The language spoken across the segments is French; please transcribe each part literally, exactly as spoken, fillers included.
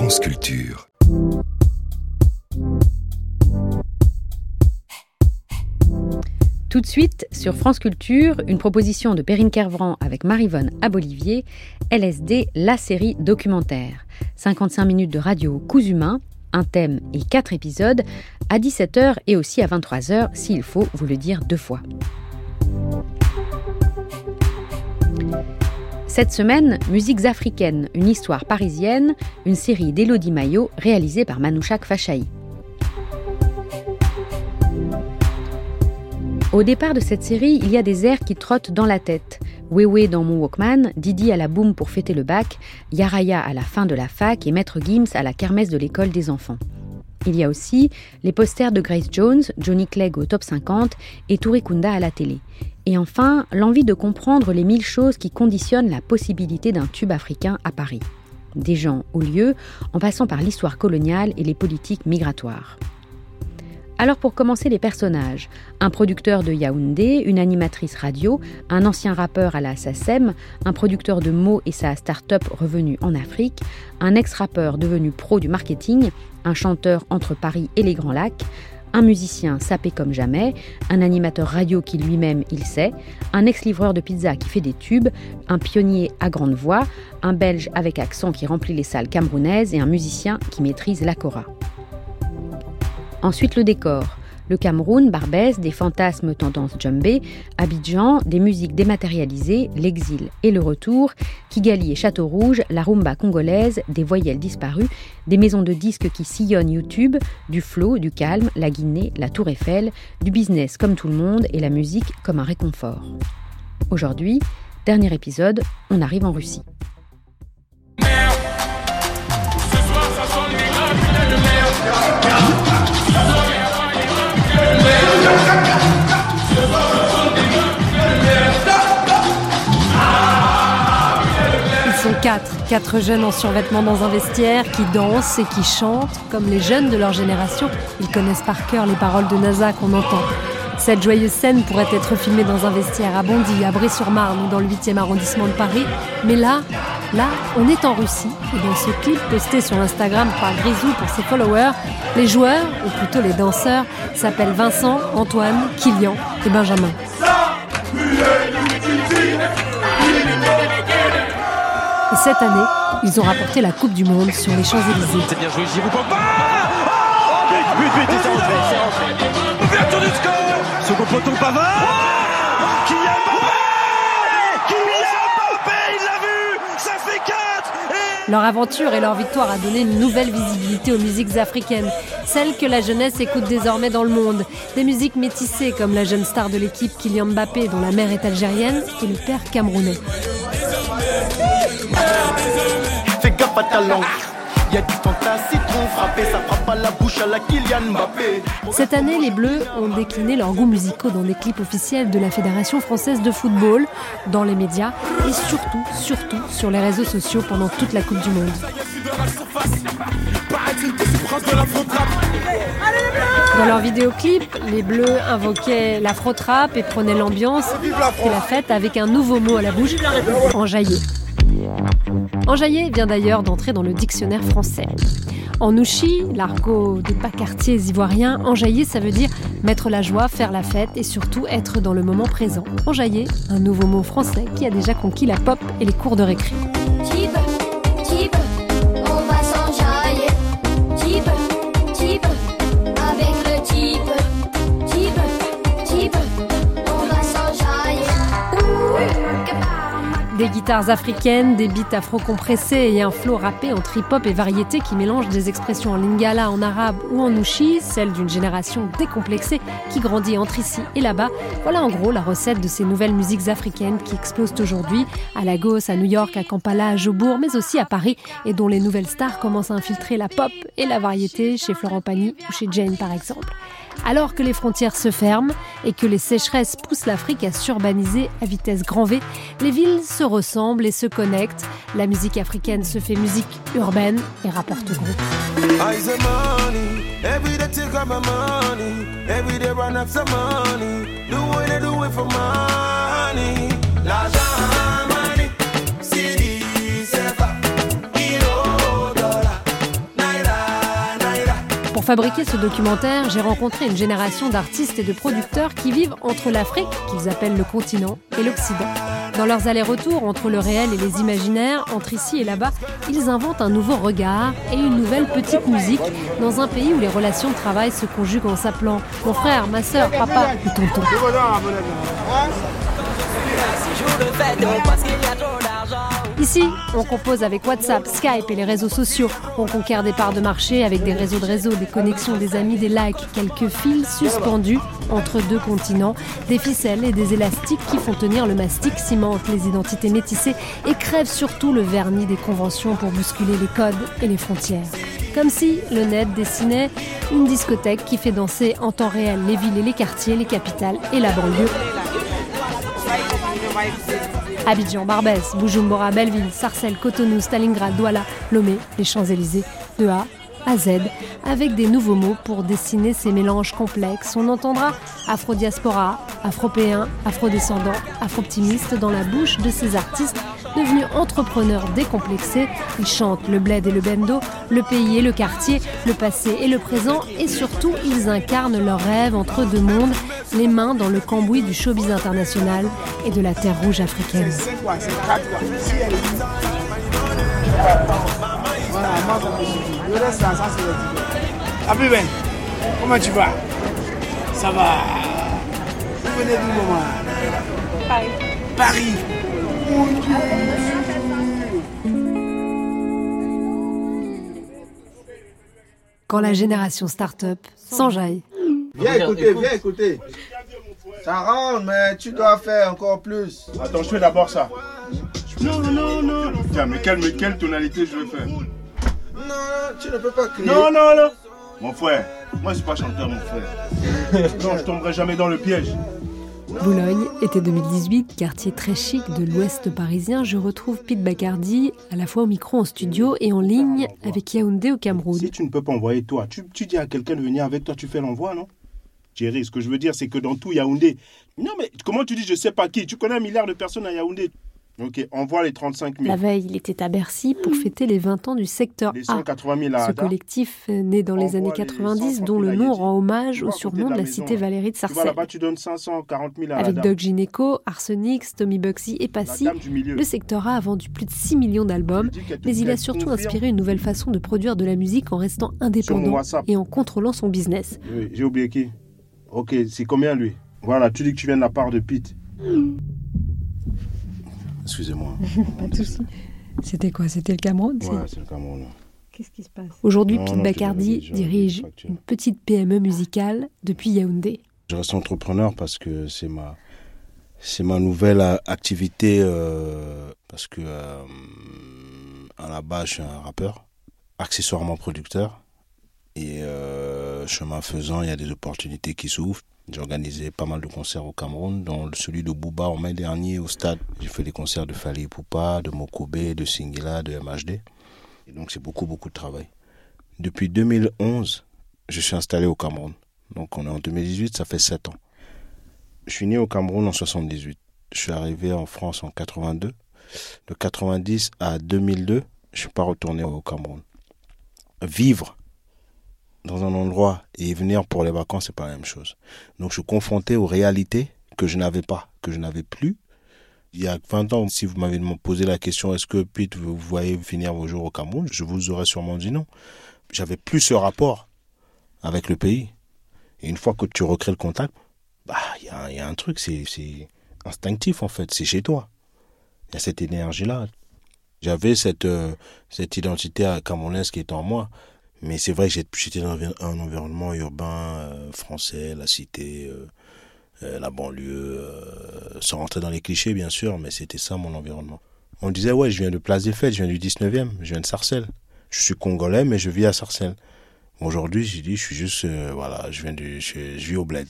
France Culture. Tout de suite, sur France Culture, une proposition de Perrine Kervran avec Maryvonne Abolivier, L S D, la série documentaire. cinquante-cinq minutes de radio coups humains, un thème et quatre épisodes, à dix-sept heures et aussi à vingt-trois heures, s'il faut vous le dire deux fois. Cette semaine, Musiques africaines, une histoire parisienne, une série d'Élodie Maillot réalisée par Manouchak Fachaï. Au départ de cette série, il y a des airs qui trottent dans la tête. Wewe dans mon Walkman, Didi à la boum pour fêter le bac, Yaraya à la fin de la fac et Maître Gims à la kermesse de l'école des enfants. Il y a aussi les posters de Grace Jones, Johnny Clegg au top cinquante et Touré Kunda à la télé. Et enfin, l'envie de comprendre les mille choses qui conditionnent la possibilité d'un tube africain à Paris. Des gens aux lieux, en passant par l'histoire coloniale et les politiques migratoires. Alors pour commencer, les personnages. Un producteur de Yaoundé, une animatrice radio, un ancien rappeur à la S A C E M, un producteur de mots et sa start-up revenu en Afrique, un ex-rappeur devenu pro du marketing, un chanteur entre Paris et les Grands Lacs, un musicien sapé comme jamais, un animateur radio qui lui-même il sait, un ex-livreur de pizza qui fait des tubes, un pionnier à grande voix, un Belge avec accent qui remplit les salles camerounaises et un musicien qui maîtrise la kora. Ensuite le décor. Le Cameroun, Barbès, des fantasmes tendance djembé, Abidjan, des musiques dématérialisées, l'exil et le retour, Kigali et Château-Rouge, la rumba congolaise, des voyelles disparues, des maisons de disques qui sillonnent YouTube, du flow, du calme, la Guinée, la Tour Eiffel, du business comme tout le monde et la musique comme un réconfort. Aujourd'hui, dernier épisode, on arrive en Russie. Quatre, quatre jeunes en survêtement dans un vestiaire qui dansent et qui chantent. Comme les jeunes de leur génération, ils connaissent par cœur les paroles de NASA qu'on entend. Cette joyeuse scène pourrait être filmée dans un vestiaire à Bondy, à Bray-sur-Marne ou dans le huitième arrondissement de Paris. Mais là, là, on est en Russie. Et dans ce clip posté sur Instagram par Grisou pour ses followers, les joueurs, ou plutôt les danseurs, s'appellent Vincent, Antoine, Kylian et Benjamin. Et cette année, ils ont rapporté la Coupe du Monde sur les Champs-Élysées. C'est bien joué, j'y vous comprends pas. Oh, but, but, but, c'est rentré, c'est rentré. Ouverture du score. Second poteau, Pavard. Kylian Mbappé. Kylian Mbappé, il l'a vu. Ça fait quatre. Et... Leur aventure et leur victoire a donné une nouvelle visibilité aux musiques africaines, celles que la jeunesse écoute désormais dans le monde. Des musiques métissées comme la jeune star de l'équipe Kylian Mbappé, dont la mère est algérienne et le père camerounais. Fais gaffe à ta langue. Y'a du Fanta citron frappé, ça frappe à la bouche à la Kylian Mbappé. Cette année, les Bleus ont décliné leurs goûts musicaux dans des clips officiels de la Fédération française de football, dans les médias et surtout, surtout sur les réseaux sociaux pendant toute la Coupe du Monde. Dans leur vidéoclip, les Bleus invoquaient l'afro-trap et prenaient l'ambiance et la fête avec un nouveau mot à la bouche, enjailler. Enjailler vient d'ailleurs d'entrer dans le dictionnaire français. En ouchi, l'argot des bas quartiers ivoiriens, enjailler ça veut dire mettre la joie, faire la fête et surtout être dans le moment présent. Enjailler, un nouveau mot français qui a déjà conquis la pop et les cours de récré. Type, type, on va s'enjailler. Type, type, avec le type. Type, type, on va s'enjailler. Des guitares africaines, des beats afro-compressés et un flow rappé entre hip-hop et variété qui mélange des expressions en lingala, en arabe ou en ouchi, celle d'une génération décomplexée qui grandit entre ici et là-bas. Voilà en gros la recette de ces nouvelles musiques africaines qui explosent aujourd'hui à Lagos, à New York, à Kampala, à Jobourg, mais aussi à Paris et dont les nouvelles stars commencent à infiltrer la pop et la variété chez Florent Pagny ou chez Jane par exemple. Alors que les frontières se ferment et que les sécheresses poussent l'Afrique à s'urbaniser à vitesse grand V, les villes se ressemblent et se connectent. La musique africaine se fait musique urbaine et rapporte gros. fabriquer ce documentaire, j'ai rencontré une génération d'artistes et de producteurs qui vivent entre l'Afrique, qu'ils appellent le continent, et l'Occident. Dans leurs allers-retours entre le réel et les imaginaires, entre ici et là-bas, ils inventent un nouveau regard et une nouvelle petite musique dans un pays où les relations de travail se conjuguent en s'appelant mon frère, ma sœur, papa ou tonton. Ici, on compose avec WhatsApp, Skype et les réseaux sociaux. On conquiert des parts de marché avec des réseaux de réseaux, des connexions, des amis, des likes, quelques fils suspendus entre deux continents, des ficelles et des élastiques qui font tenir le mastic, cimentent les identités métissées et crèvent surtout le vernis des conventions pour bousculer les codes et les frontières. Comme si le net dessinait une discothèque qui fait danser en temps réel les villes et les quartiers, les capitales et la banlieue. Abidjan, Barbès, Bujumbura, Belleville, Sarcelles, Cotonou, Stalingrad, Douala, Lomé, les Champs-Élysées, de A à Z, avec des nouveaux mots pour dessiner ces mélanges complexes. On entendra afro-diaspora, afropéen, afrodescendant, afro-optimiste dans la bouche de ces artistes devenus entrepreneurs décomplexés. Ils chantent le bled et le bendo, le pays et le quartier, le passé et le présent, et surtout, ils incarnent leurs rêves entre deux mondes, les mains dans le cambouis du showbiz international et de la terre rouge africaine. Abi Ben, comment tu vas? Ça va? Vous venez d'où, maman? Paris. Paris. Quand la génération start-up s'enjaille. Viens écouter, viens écouter. Ça rentre, mais tu dois faire encore plus. Attends, je fais d'abord ça. Non, non, non. Tiens, mais quelle, mais quelle tonalité je vais faire? Non, tu ne peux pas crier. Non, non, non. Mon frère, moi je suis pas chanteur, mon frère. Non, je tomberai jamais dans le piège. Boulogne, été deux mille dix-huit, quartier très chic de l'ouest parisien, je retrouve Pete Bacardi, à la fois au micro en studio et en ligne avec Yaoundé au Cameroun. Si tu ne peux pas envoyer toi, tu, tu dis à quelqu'un de venir avec toi, tu fais l'envoi, non? Thierry, ce que je veux dire, c'est que dans tout Yaoundé... Non mais comment tu dis je sais pas qui? Tu connais un milliard de personnes à Yaoundé. Ok, envoie les trente-cinq mille. La veille, il était à Bercy pour fêter les vingt ans du secteur les cent quatre-vingt mille A. Ce collectif né dans les années quatre-vingt-dix, dont le nom rend hommage au surnom de la cité Valérie de Sarcelles. Tu vois, là-bas, tu donnes cinq cent quarante mille à Avec la Doc Gynéco, Arsenix, Tommy Bugsy et Passy, le secteur A a vendu plus de six millions d'albums, mais il a surtout inspiré une nouvelle façon de produire de la musique en restant indépendant et en contrôlant son business. Oui, j'ai oublié qui. Ok, c'est combien lui? Voilà, tu dis que tu viens de la part de Pete. Excusez-moi. Pas de souci. C'était quoi? C'était le Cameroun? Ouais, c'est le Cameroun. Qu'est-ce qui se passe? Aujourd'hui, Pete Bacardi dirige une petite P M E musicale depuis Yaoundé. Je reste entrepreneur parce que c'est ma, c'est ma nouvelle activité. Euh, parce que euh, à la base, je suis un rappeur, accessoirement producteur. Et euh, chemin faisant, il y a des opportunités qui s'ouvrent. J'ai organisé pas mal de concerts au Cameroun, dont celui de Booba en mai dernier au stade. J'ai fait les concerts de Fally Ipupa, de Mokobé, de Singila, de M H D. Et donc c'est beaucoup, beaucoup de travail. Depuis deux mille onze, je suis installé au Cameroun. Donc on est en deux mille dix-huit, ça fait sept ans. Je suis né au Cameroun en soixante-dix-huit. Je suis arrivé en France en quatre-vingt-deux. De quatre-vingt-dix à deux mille deux, je ne suis pas retourné au Cameroun. Vivre dans un endroit et venir pour les vacances, c'est pas la même chose. Donc je suis confronté aux réalités que je n'avais pas, que je n'avais plus. Il y a vingt ans, si vous m'avez posé la question, est-ce que Pete, vous voyez finir vos jours au Cameroun, je vous aurais sûrement dit non. J'avais plus ce rapport avec le pays. Et une fois que tu recrées le contact, bah il y a, y a un truc, c'est, c'est instinctif en fait, c'est chez toi. Il y a cette énergie-là. J'avais cette, euh, cette identité camerounaise qui était en moi. Mais c'est vrai que j'étais dans un environnement urbain, euh, français, la cité, euh, euh, la banlieue, euh, sans rentrer dans les clichés bien sûr, mais c'était ça mon environnement. On disait ouais, je viens de Place des Fêtes, je viens du dix-neuvième, je viens de Sarcelles. Je suis congolais mais je vis à Sarcelles. Aujourd'hui j'ai dit je suis juste, euh, voilà, je viens du, je, je vis au bled.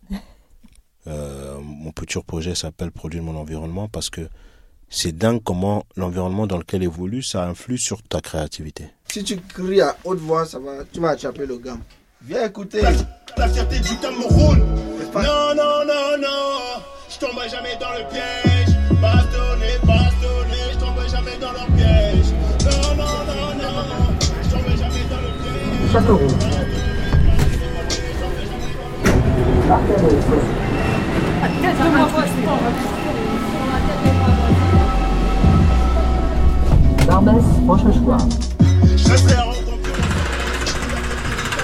Euh, mon futur projet s'appelle Produire mon environnement parce que c'est dingue comment l'environnement dans lequel évolue, ça influe sur ta créativité. Si tu cries à haute voix, ça va, tu vas attraper le gars. Viens écouter. La, la fierté du Cameroun. Non, non, non, non, je tomberai jamais dans le piège. Bastonné, bastonné, je tomberai jamais dans leur piège. Non, non, non, non, je tomberai jamais dans le piège. Châteauroux. Barbès, Rochechouart. Ça va ?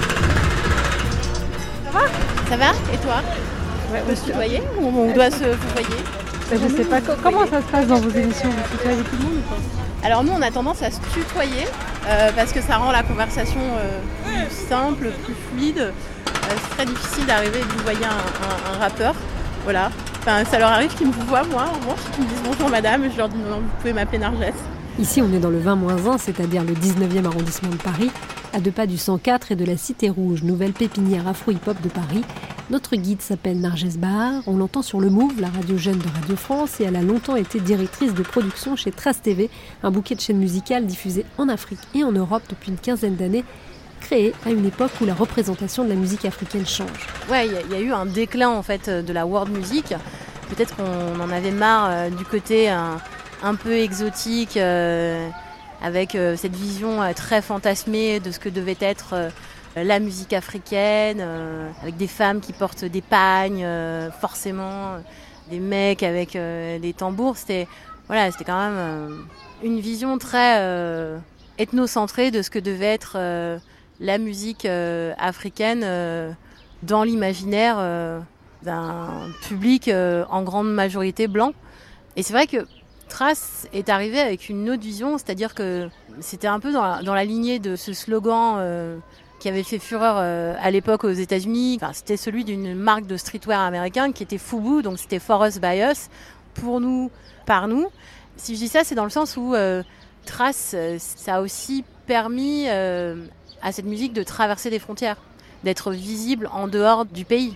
Ça va ? Et toi ? Ouais, on peut se tutoyer ou on doit se tutoyer ? Je sais pas comment ça se passe dans vos émissions, vous tutoyez tout le monde ou pas ? Alors nous on a tendance à se tutoyer euh, parce que ça rend la conversation euh, plus simple, plus fluide. Euh, c'est très difficile d'arriver et de tutoyer un, un, un rappeur. Voilà. Enfin, ça leur arrive qu'ils me voient moi, en revanche, qu'ils me disent bonjour madame, et je leur dis non, vous pouvez m'appeler Narges. Ici, on est dans le vingt moins un, c'est-à-dire le dix-neuvième arrondissement de Paris, à deux pas du cent quatre et de la Cité Rouge, nouvelle pépinière afro-hip-hop de Paris. Notre guide s'appelle Narges Bahar, on l'entend sur le Move, la radio jeune de Radio France, et elle a longtemps été directrice de production chez Trace T V, un bouquet de chaînes musicales diffusées en Afrique et en Europe depuis une quinzaine d'années, créé à une époque où la représentation de la musique africaine change. Ouais, il y, y a eu un déclin en fait de la world music. Peut-être qu'on en avait marre euh, du côté un, un peu exotique, euh, avec euh, cette vision euh, très fantasmée de ce que devait être euh, la musique africaine, euh, avec des femmes qui portent des pagnes, euh, forcément, euh, des mecs avec euh, des tambours. C'était, voilà, c'était quand même euh, une vision très euh, ethnocentrée de ce que devait être euh, la musique euh, africaine euh, dans l'imaginaire euh, d'un public euh, en grande majorité blanc. Et c'est vrai que Trace est arrivé avec une autre vision, c'est-à-dire que c'était un peu dans la, dans la lignée de ce slogan euh, qui avait fait fureur euh, à l'époque aux États-Unis. Enfin, c'était celui d'une marque de streetwear américain qui était Fubu, donc c'était For Us By Us, pour nous, par nous. Si je dis ça, c'est dans le sens où euh, Trace, euh, ça a aussi permis euh, à cette musique de traverser des frontières, d'être visible en dehors du pays.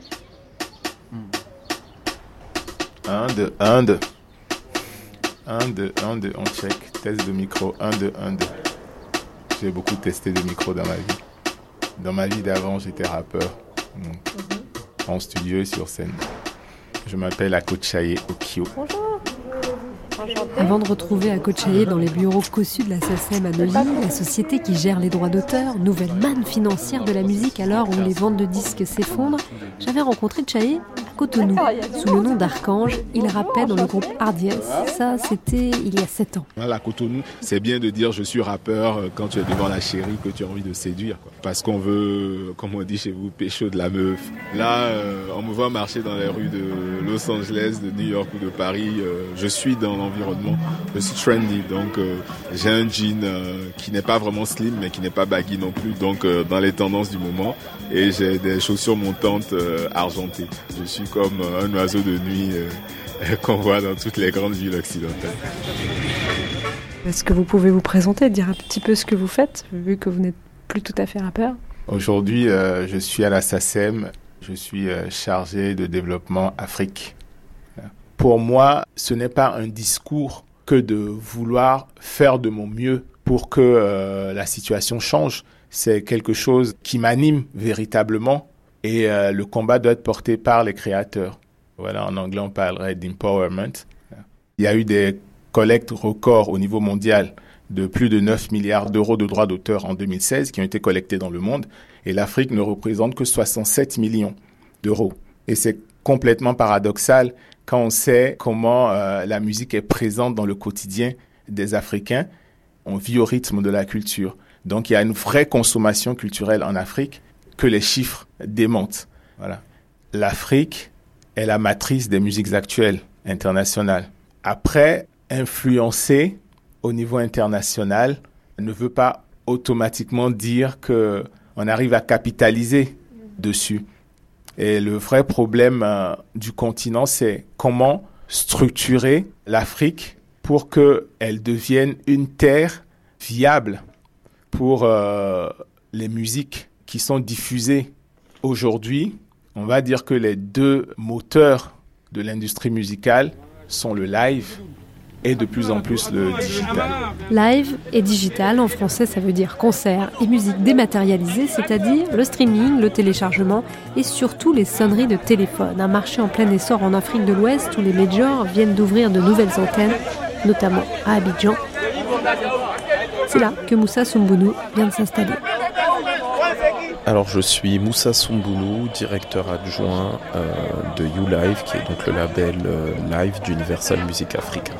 un, deux, un, deux. un, deux, un, deux, on check. Test de micro, un, deux, un, deux. J'ai beaucoup testé de micros dans ma vie. Dans ma vie d'avant, j'étais rappeur. Donc, mm-hmm. En studio et sur scène. Je m'appelle Akochaye Okio. Bonjour. Avant de retrouver Akochaye dans les bureaux cossus de la S A C E M à Neuilly, la société qui gère les droits d'auteur, nouvelle manne financière de la musique à l'heure où les ventes de disques s'effondrent, j'avais rencontré Chaye à Cotonou. Sous le nom d'Archange, il rappait dans le groupe Hardies. Ça, c'était il y a sept ans. À Cotonou, c'est bien de dire je suis rappeur quand tu es devant la chérie que tu as envie de séduire. Quoi. Parce qu'on veut, comme on dit chez vous, pécho de la meuf. Là, euh, on me voit marcher dans les rues de Los Angeles, de New York ou de Paris. Euh, je suis dans l'environnement. Je suis trendy, donc euh, j'ai un jean euh, qui n'est pas vraiment slim, mais qui n'est pas baggy non plus. Donc euh, dans les tendances du moment. Et j'ai des chaussures montantes euh, argentées. Je suis comme euh, un oiseau de nuit euh, qu'on voit dans toutes les grandes villes occidentales. Est-ce que vous pouvez vous présenter, dire un petit peu ce que vous faites, vu que vous n'êtes plus tout à fait rappeur ? Aujourd'hui, euh, je suis à la S A C E M. Je suis euh, chargé de développement Afrique. Pour moi, ce n'est pas un discours que de vouloir faire de mon mieux pour que euh, la situation change. C'est quelque chose qui m'anime véritablement et euh, le combat doit être porté par les créateurs. Voilà, en anglais, on parlerait d'empowerment. Il y a eu des collectes records au niveau mondial de plus de neuf milliards d'euros de droits d'auteur en deux mille seize qui ont été collectés dans le monde et l'Afrique ne représente que soixante-sept millions d'euros. Et c'est complètement paradoxal quand on sait comment euh, la musique est présente dans le quotidien des Africains. On vit au rythme de la culture. Donc il y a une vraie consommation culturelle en Afrique que les chiffres démentent. Voilà. L'Afrique est la matrice des musiques actuelles internationales. Après, influencer au niveau international ne veut pas automatiquement dire qu'on arrive à capitaliser dessus. Et le vrai problème euh, du continent, c'est comment structurer l'Afrique pour qu'elle devienne une terre viable pour euh, les musiques qui sont diffusées aujourd'hui. On va dire que les deux moteurs de l'industrie musicale sont le live et de plus en plus le digital. Live et digital, en français, ça veut dire concert et musique dématérialisée, c'est-à-dire le streaming, le téléchargement et surtout les sonneries de téléphone. Un marché en plein essor en Afrique de l'Ouest où les majors viennent d'ouvrir de nouvelles antennes, notamment à Abidjan. C'est là que Moussa Soumbounou vient de s'installer. Alors je suis Moussa Soumbounou, directeur adjoint euh, de YouLive, qui est donc le label euh, live d'Universal Music Africa.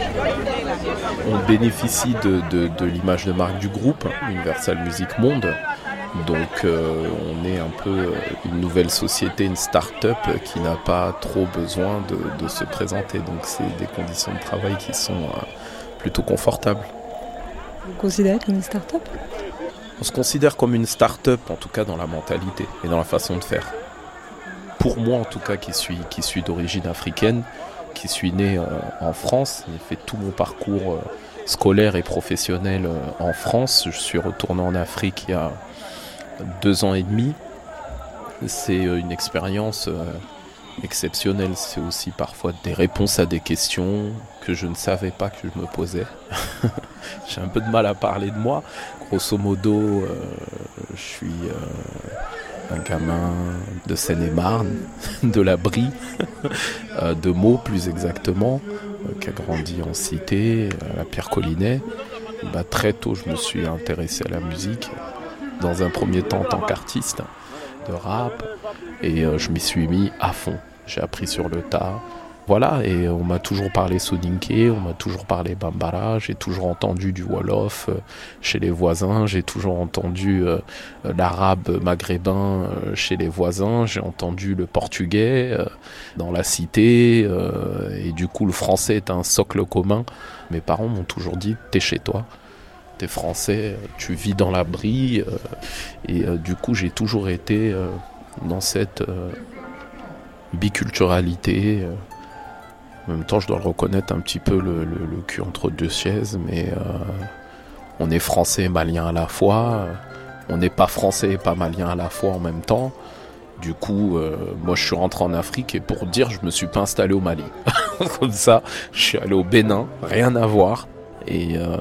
On bénéficie de, de, de l'image de marque du groupe, Universal Music Monde. Donc euh, on est un peu une nouvelle société, une start-up qui n'a pas trop besoin de, de se présenter. Donc c'est des conditions de travail qui sont euh, plutôt confortables. Vous vous considérez comme une start-up ? On se considère comme une start-up, en tout cas dans la mentalité et dans la façon de faire. Pour moi, en tout cas, qui suis, qui suis d'origine africaine, qui suis né euh, en France, j'ai fait tout mon parcours euh, scolaire et professionnel euh, en France. Je suis retourné en Afrique il y a deux ans et demi. C'est euh, une expérience euh, exceptionnelle. C'est aussi parfois des réponses à des questions que je ne savais pas que je me posais. J'ai un peu de mal à parler de moi. Grosso modo, euh, je suis euh, un gamin de Seine-et-Marne, de la Brie, euh, de Meaux plus exactement, euh, qui a grandi en cité, à la Pierre-Collinet. Bah, très tôt, je me suis intéressé à la musique, dans un premier temps en tant qu'artiste de rap, et euh, je m'y suis mis à fond. J'ai appris sur le tas. Voilà, et on m'a toujours parlé Soninké, on m'a toujours parlé Bambara, j'ai toujours entendu du Wolof euh, chez les voisins, j'ai toujours entendu euh, l'arabe maghrébin euh, chez les voisins, j'ai entendu le portugais euh, dans la cité, euh, et du coup le français est un socle commun. Mes parents m'ont toujours dit « t'es chez toi ». T'es français, tu vis dans la Brie, euh, et euh, du coup j'ai toujours été euh, dans cette euh, biculturalité. Euh, en même temps, je dois le reconnaître, un petit peu le, le, le cul entre deux chaises, mais euh, on est français et malien à la fois, euh, on n'est pas français et pas malien à la fois en même temps. Du coup, euh, moi je suis rentré en Afrique, et pour dire, je me suis pas installé au Mali. Comme ça, je suis allé au Bénin, rien à voir. Et, euh,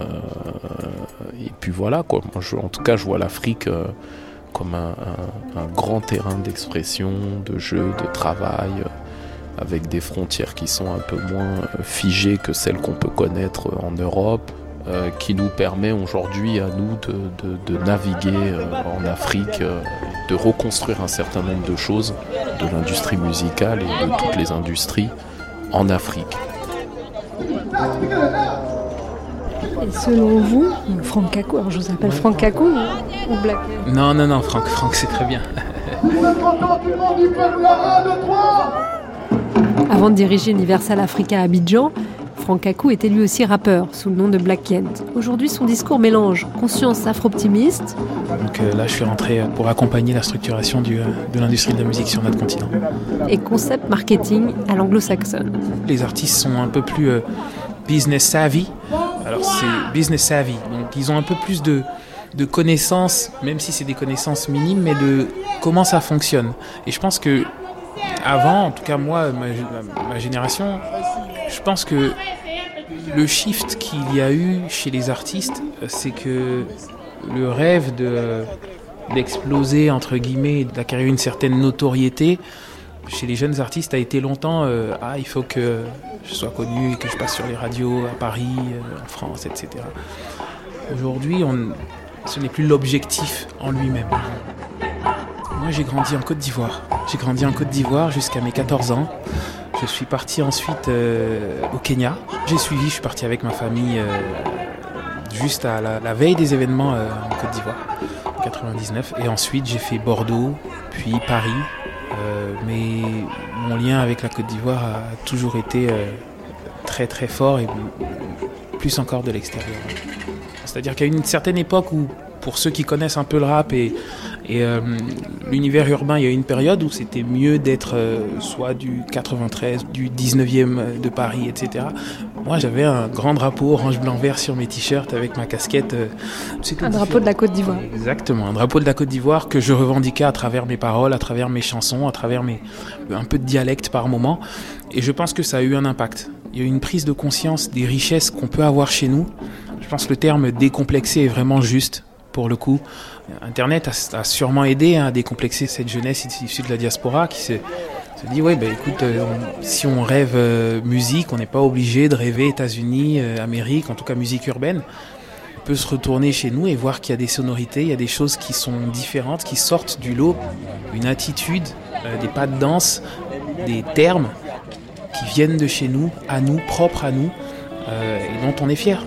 et puis voilà quoi. Moi, je, en tout cas, je vois l'Afrique euh, comme un, un, un grand terrain d'expression, de jeu, de travail, euh, avec des frontières qui sont un peu moins euh, figées que celles qu'on peut connaître en Europe, euh, qui nous permet aujourd'hui à nous de, de, de naviguer euh, en Afrique, euh, de reconstruire un certain nombre de choses de l'industrie musicale et de toutes les industries en Afrique. Et selon vous, Franck Kakou, alors je vous appelle Franck Kakou ou Black? Non, non, non, Franck, Franck c'est très bien. Avant de diriger Universal Africa à Abidjan, Franck Kakou était lui aussi rappeur, sous le nom de Black Kent. Aujourd'hui, son discours mélange conscience afro-optimiste. Donc euh, là, je suis rentré pour accompagner la structuration du, de l'industrie de la musique sur notre continent. Et concept marketing à l'anglo-saxonne. Les artistes sont un peu plus euh, business savvy. Alors c'est business savvy, donc ils ont un peu plus de, de connaissances, même si c'est des connaissances minimes, mais de comment ça fonctionne. Et je pense que avant, en tout cas moi, ma, ma génération, je pense que le shift qu'il y a eu chez les artistes, c'est que le rêve de, d'exploser, entre guillemets, d'acquérir une certaine notoriété, chez les jeunes artistes a été longtemps euh, ah il faut que je sois connu et que je passe sur les radios à Paris, euh, en France, et cetera. Aujourd'hui, on, ce n'est plus l'objectif en lui-même. Moi, j'ai grandi en Côte d'Ivoire. J'ai grandi en Côte d'Ivoire jusqu'à mes quatorze ans. Je suis parti ensuite euh, au Kenya. J'ai suivi, je suis parti avec ma famille euh, juste à la, la veille des événements euh, en Côte d'Ivoire, en quatre-vingt-dix-neuf. Et ensuite, j'ai fait Bordeaux, puis Paris. Euh, mais mon lien avec la Côte d'Ivoire a toujours été euh, très très fort, et plus encore de l'extérieur. C'est-à-dire qu'à une certaine époque où, pour ceux qui connaissent un peu le rap et, et euh, l'univers urbain, il y a eu une période où c'était mieux d'être euh, soit du quatre-vingt-treize, du dix-neuvième de Paris, et cetera. Moi, j'avais un grand drapeau orange, blanc, vert sur mes t-shirts avec ma casquette. Euh, un drapeau de la Côte d'Ivoire. Exactement, un drapeau de la Côte d'Ivoire que je revendiquais à travers mes paroles, à travers mes chansons, à travers mes, un peu de dialecte par moment. Et je pense que ça a eu un impact. Il y a eu une prise de conscience des richesses qu'on peut avoir chez nous. Je pense que le terme décomplexé est vraiment juste. Pour le coup, Internet a, a sûrement aidé hein, à décomplexer cette jeunesse issue de la diaspora qui se, se dit ouais, bah, écoute, euh, on, si on rêve euh, musique, on n'est pas obligé de rêver États-Unis, euh, Amérique, en tout cas musique urbaine. peut se retourner chez nous et voir qu'il y a des sonorités, il y a des choses qui sont différentes, qui sortent du lot, une attitude, euh, des pas de danse, des termes qui viennent de chez nous, à nous, propres à nous, euh, et dont on est fiers.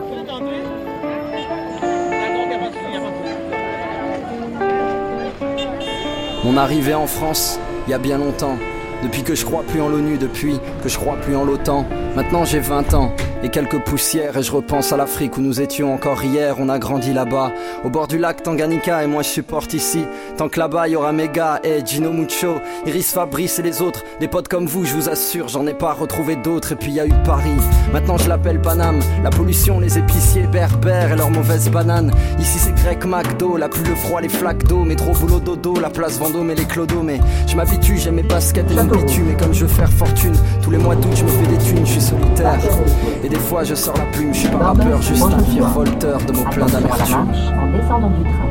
Mon arrivée en France, il y a bien longtemps. Depuis que je crois plus en l'ONU, depuis que je crois plus en l'OTAN. Maintenant j'ai vingt ans et quelques poussières et je repense à l'Afrique où nous étions encore hier. On a grandi là-bas, au bord du lac Tanganyika et moi je supporte ici. Tant que là-bas il y aura Mega, et Gino Mucho, Iris Fabrice et les autres. Des potes comme vous, je vous assure, j'en ai pas retrouvé d'autres. Et puis il y a eu Paris, maintenant je l'appelle Paname. La pollution, les épiciers berbères et leurs mauvaises bananes. Ici c'est grec, McDo, la pluie, le froid, les flaques d'eau. Métro, boulot, dodo, la place Vendôme et les clodos. Mais je m'habitue, j'aime mes baskets et le bitume. Et comme je veux faire fortune, tous les mois d'août je me fais des thunes, je suis solitaire. Et des fois je sors la plume, je suis pas rappeur, juste un virevolteur de mots pleins d'amertume. En descendant du train.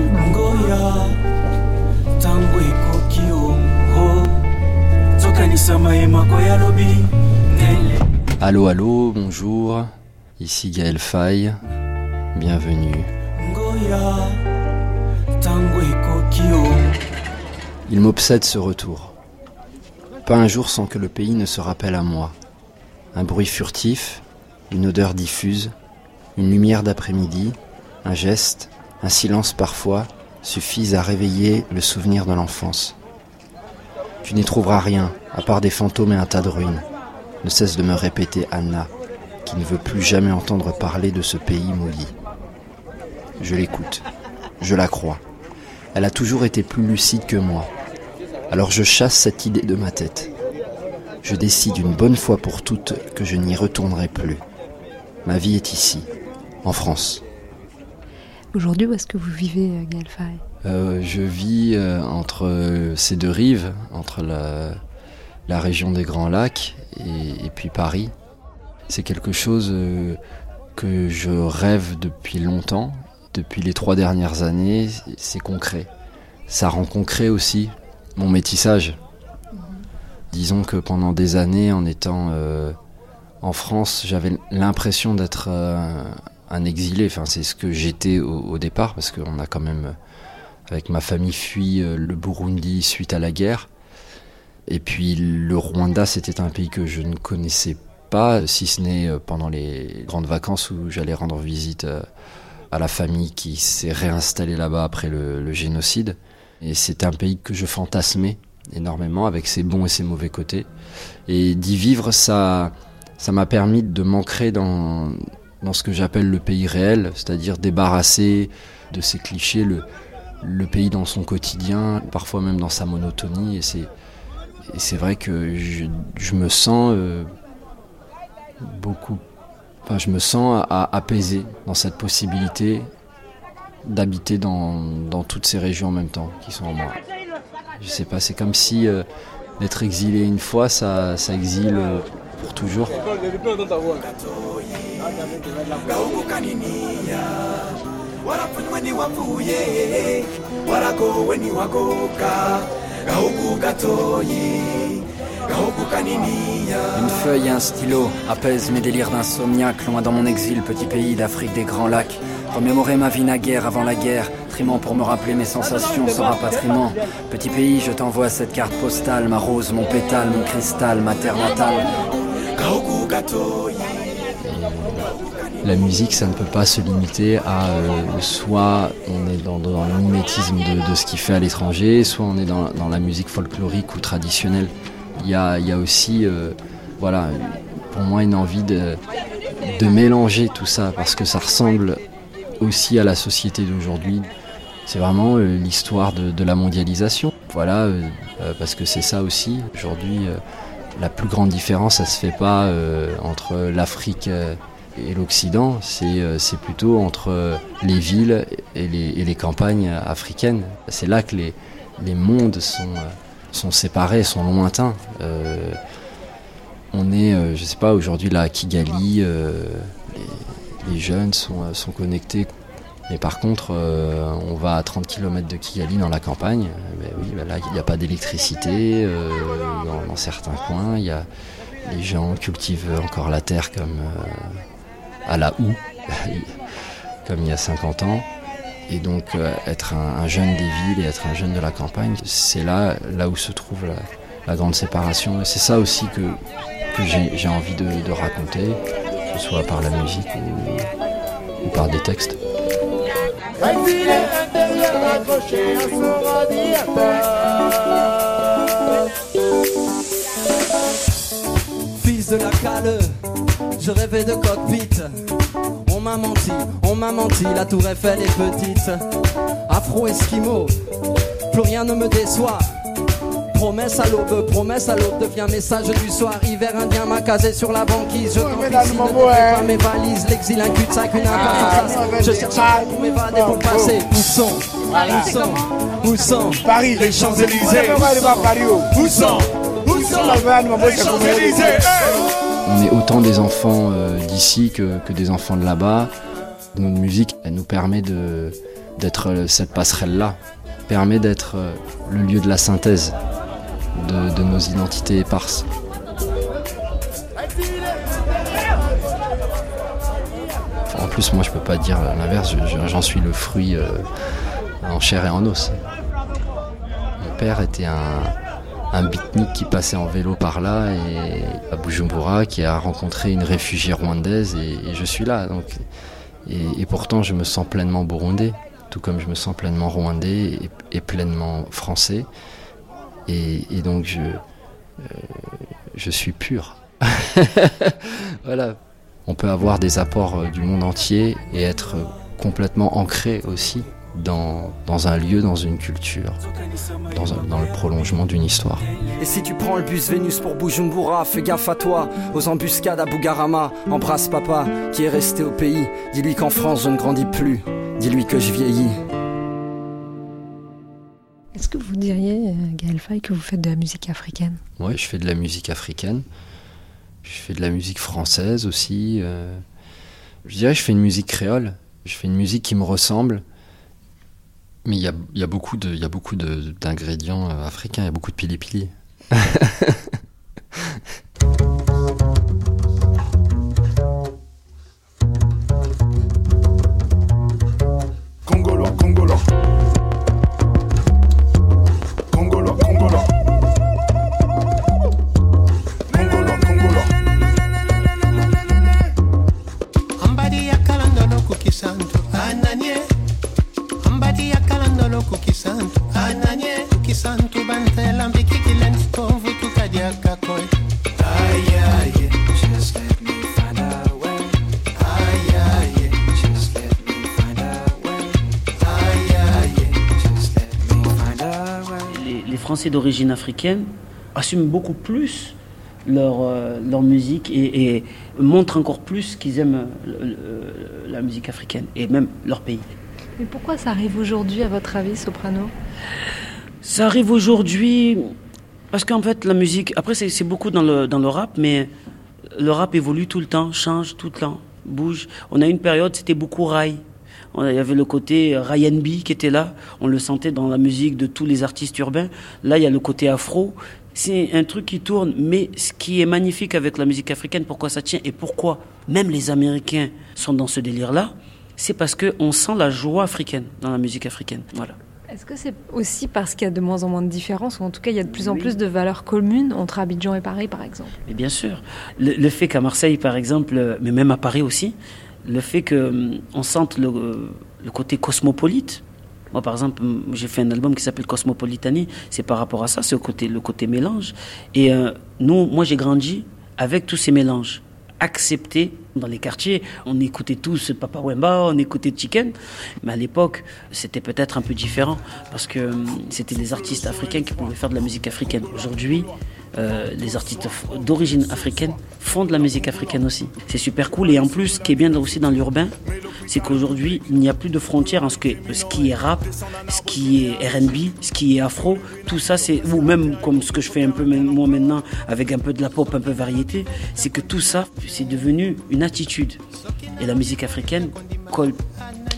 Allô, allô, bonjour, ici Gaël Faye, bienvenue. Il m'obsède ce retour. Pas un jour sans que le pays ne se rappelle à moi. Un bruit furtif, une odeur diffuse, une lumière d'après-midi, un geste, un silence parfois, suffisent à réveiller le souvenir de l'enfance. Tu n'y trouveras rien, à part des fantômes et un tas de ruines, ne cesse de me répéter Anna, qui ne veut plus jamais entendre parler de ce pays maudit. Je l'écoute, je la crois. Elle a toujours été plus lucide que moi. Alors je chasse cette idée de ma tête. Je décide une bonne fois pour toutes que je n'y retournerai plus. Ma vie est ici, en France. Aujourd'hui, où est-ce que vous vivez, Gaël Faye ? euh, Je vis euh, entre ces deux rives, entre la, la région des Grands Lacs et, et puis Paris. C'est quelque chose euh, que je rêve depuis longtemps. Depuis les trois dernières années, c'est concret. Ça rend concret aussi mon métissage. Disons que pendant des années, en étant euh, en France, j'avais l'impression d'être euh, un exilé. Enfin, c'est ce que j'étais au, au départ, parce qu'on a quand même, avec ma famille, fui euh, le Burundi suite à la guerre. Et puis le Rwanda, c'était un pays que je ne connaissais pas, si ce n'est euh, pendant les grandes vacances où j'allais rendre visite euh, à la famille qui s'est réinstallée là-bas après le, le génocide. Et c'est un pays que je fantasmais énormément, avec ses bons et ses mauvais côtés. Et d'y vivre, ça, ça m'a permis de m'ancrer dans, dans ce que j'appelle le pays réel, c'est-à-dire débarrasser de ces clichés, le, le pays dans son quotidien, parfois même dans sa monotonie. Et c'est, et c'est vrai que je, je me sens euh, beaucoup... Enfin, je me sens à, à, apaisé dans cette possibilité d'habiter dans, dans toutes ces régions en même temps qui sont en moi. Je sais pas, c'est comme si euh, d'être exilé une fois, ça, ça exile euh, pour toujours. Une feuille et un stylo apaisent mes délires d'insomniaque, loin dans mon exil, petit pays d'Afrique des Grands Lacs. Remémorer ma vie naguère avant la guerre, trimant pour me rappeler mes sensations sans rapatriement. Petit pays, je t'envoie cette carte postale, ma rose, mon pétale, mon cristal, ma terre natale. La musique, ça ne peut pas se limiter à euh, soit on est dans, dans le mimétisme de, de ce qu'il fait à l'étranger, soit on est dans, dans la musique folklorique ou traditionnelle. Il y a, il y a aussi, euh, voilà, pour moi, une envie de, de mélanger tout ça, parce que ça ressemble aussi à la société d'aujourd'hui. C'est vraiment euh, l'histoire de, de la mondialisation. Voilà, euh, euh, parce que c'est ça aussi. Aujourd'hui, euh, la plus grande différence, ça se fait pas euh, entre l'Afrique euh, et l'Occident, c'est, euh, c'est plutôt entre euh, les villes et les, et les campagnes africaines. C'est là que les, les mondes sont, euh, sont séparés, sont lointains. Euh, on est, euh, je sais pas, aujourd'hui là à Kigali, euh, les, les jeunes sont, sont connectés. Mais par contre, euh, on va à trente kilomètres de Kigali dans la campagne. Ben oui, ben là, il n'y a pas d'électricité. Euh, dans, dans certains coins, il y a, les gens cultivent encore la terre comme euh, à la houe. comme il y a cinquante ans. Et donc euh, être un, un jeune des villes et être un jeune de la campagne, c'est là, là où se trouve la, la grande séparation. Et c'est ça aussi que, que j'ai, j'ai envie de, de raconter, que ce soit par la musique ou, ou par des textes. Fils de la cale, je rêvais de cockpit. On m'a menti, on m'a menti, la tour Eiffel est petite. Afro-esquimau, plus rien ne me déçoit. Promesse à l'aube, promesse à l'aube devient message du soir. Hiver indien m'a casé sur la banquise. Je t'en prie, ne te pas mes valises. L'exil, un cul-de-sac, une impasse. Je cherche un pour m'évader pour passer. Où sont, où sont, où sont Paris, les Champs-Élysées? Où sont, où sont les Champs-Élysées? On est autant des enfants euh, d'ici que, que des enfants de là-bas. Notre musique, elle nous permet de, d'être euh, cette passerelle-là, permet d'être euh, le lieu de la synthèse de, de nos identités éparses. En plus, moi, je peux pas dire l'inverse, je, je, j'en suis le fruit euh, en chair et en os. Mon père était un... un beatnik qui passait en vélo par là et à Bujumbura, qui a rencontré une réfugiée rwandaise et, et je suis là. Donc, et, et pourtant, je me sens pleinement burundais, tout comme je me sens pleinement rwandais et, et pleinement français. Et, et donc, je, euh, je suis pur. Voilà. On peut avoir des apports du monde entier et être complètement ancré aussi Dans, dans un lieu, dans une culture, dans, un, dans le prolongement d'une histoire. Et si tu prends le bus Vénus pour Bujumbura, fais gaffe à toi, aux embuscades à Bugarama. Embrasse papa, qui est resté au pays. Dis-lui qu'en France je ne grandis plus, dis-lui que je vieillis. Est-ce que vous diriez, Gaël Faye, que vous faites de la musique africaine? Oui, je fais de la musique africaine. Je fais de la musique française aussi. Euh, je dirais que je fais une musique créole. Je fais une musique qui me ressemble. Mais il y a, y a beaucoup, de, y a beaucoup de, d'ingrédients africains, il y a beaucoup de pili-pili. Congolo, Congolo. Congolo, Congolo. Congolo, Congolo. Ambadi yakalando kuki santo ananye. Ambadi yakalando kuki santo ananye. Kuki santo bantela mbiki kilens tovu tukadia kakoy. Ay ay, just let me find a way. Ay ay, just let me find a way. Ay ay, just let me find a way. Les, les Français d'origine africaine assument beaucoup plus leur, euh, leur musique et, et montrent encore plus qu'ils aiment le, le, la musique africaine et même leur pays. Mais pourquoi ça arrive aujourd'hui, à votre avis, Soprano? Ça arrive aujourd'hui parce qu'en fait, la musique... Après, c'est, c'est beaucoup dans le, dans le rap, mais le rap évolue tout le temps, change tout le temps, bouge. On a une période, c'était beaucoup rail. Il y avait le côté Ray and B qui était là. On le sentait dans la musique de tous les artistes urbains. Là, il y a le côté afro. C'est un truc qui tourne, mais ce qui est magnifique avec la musique africaine, pourquoi ça tient et pourquoi même les Américains sont dans ce délire-là, c'est parce qu'on sent la joie africaine dans la musique africaine. Voilà. Est-ce que c'est aussi parce qu'il y a de moins en moins de différences, ou en tout cas il y a de plus en oui. plus de valeurs communes entre Abidjan et Paris, par exemple? Mais bien sûr. Le, le fait qu'à Marseille, par exemple, mais même à Paris aussi, le fait qu'on sente le, le côté cosmopolite. Moi, par exemple, j'ai fait un album qui s'appelle Cosmopolitanie. C'est par rapport à ça, c'est le côté, le côté mélange. Et euh, nous, moi, j'ai grandi avec tous ces mélanges. Acceptés dans les quartiers. On écoutait tous Papa Wemba, on écoutait Chicken. Mais à l'époque, c'était peut-être un peu différent parce que euh, c'était des artistes africains qui pouvaient faire de la musique africaine. Aujourd'hui, euh, les artistes d'origine africaine font de la musique africaine aussi. C'est super cool. Et en plus, ce qui est bien aussi dans l'urbain, c'est qu'aujourd'hui, il n'y a plus de frontières en ce, que, ce qui est rap, ce qui est R and B, ce qui est afro. Tout ça, c'est, ou même comme ce que je fais un peu moi maintenant, avec un peu de la pop, un peu variété, c'est que tout ça, c'est devenu une attitude. Et la musique africaine colle parfaitement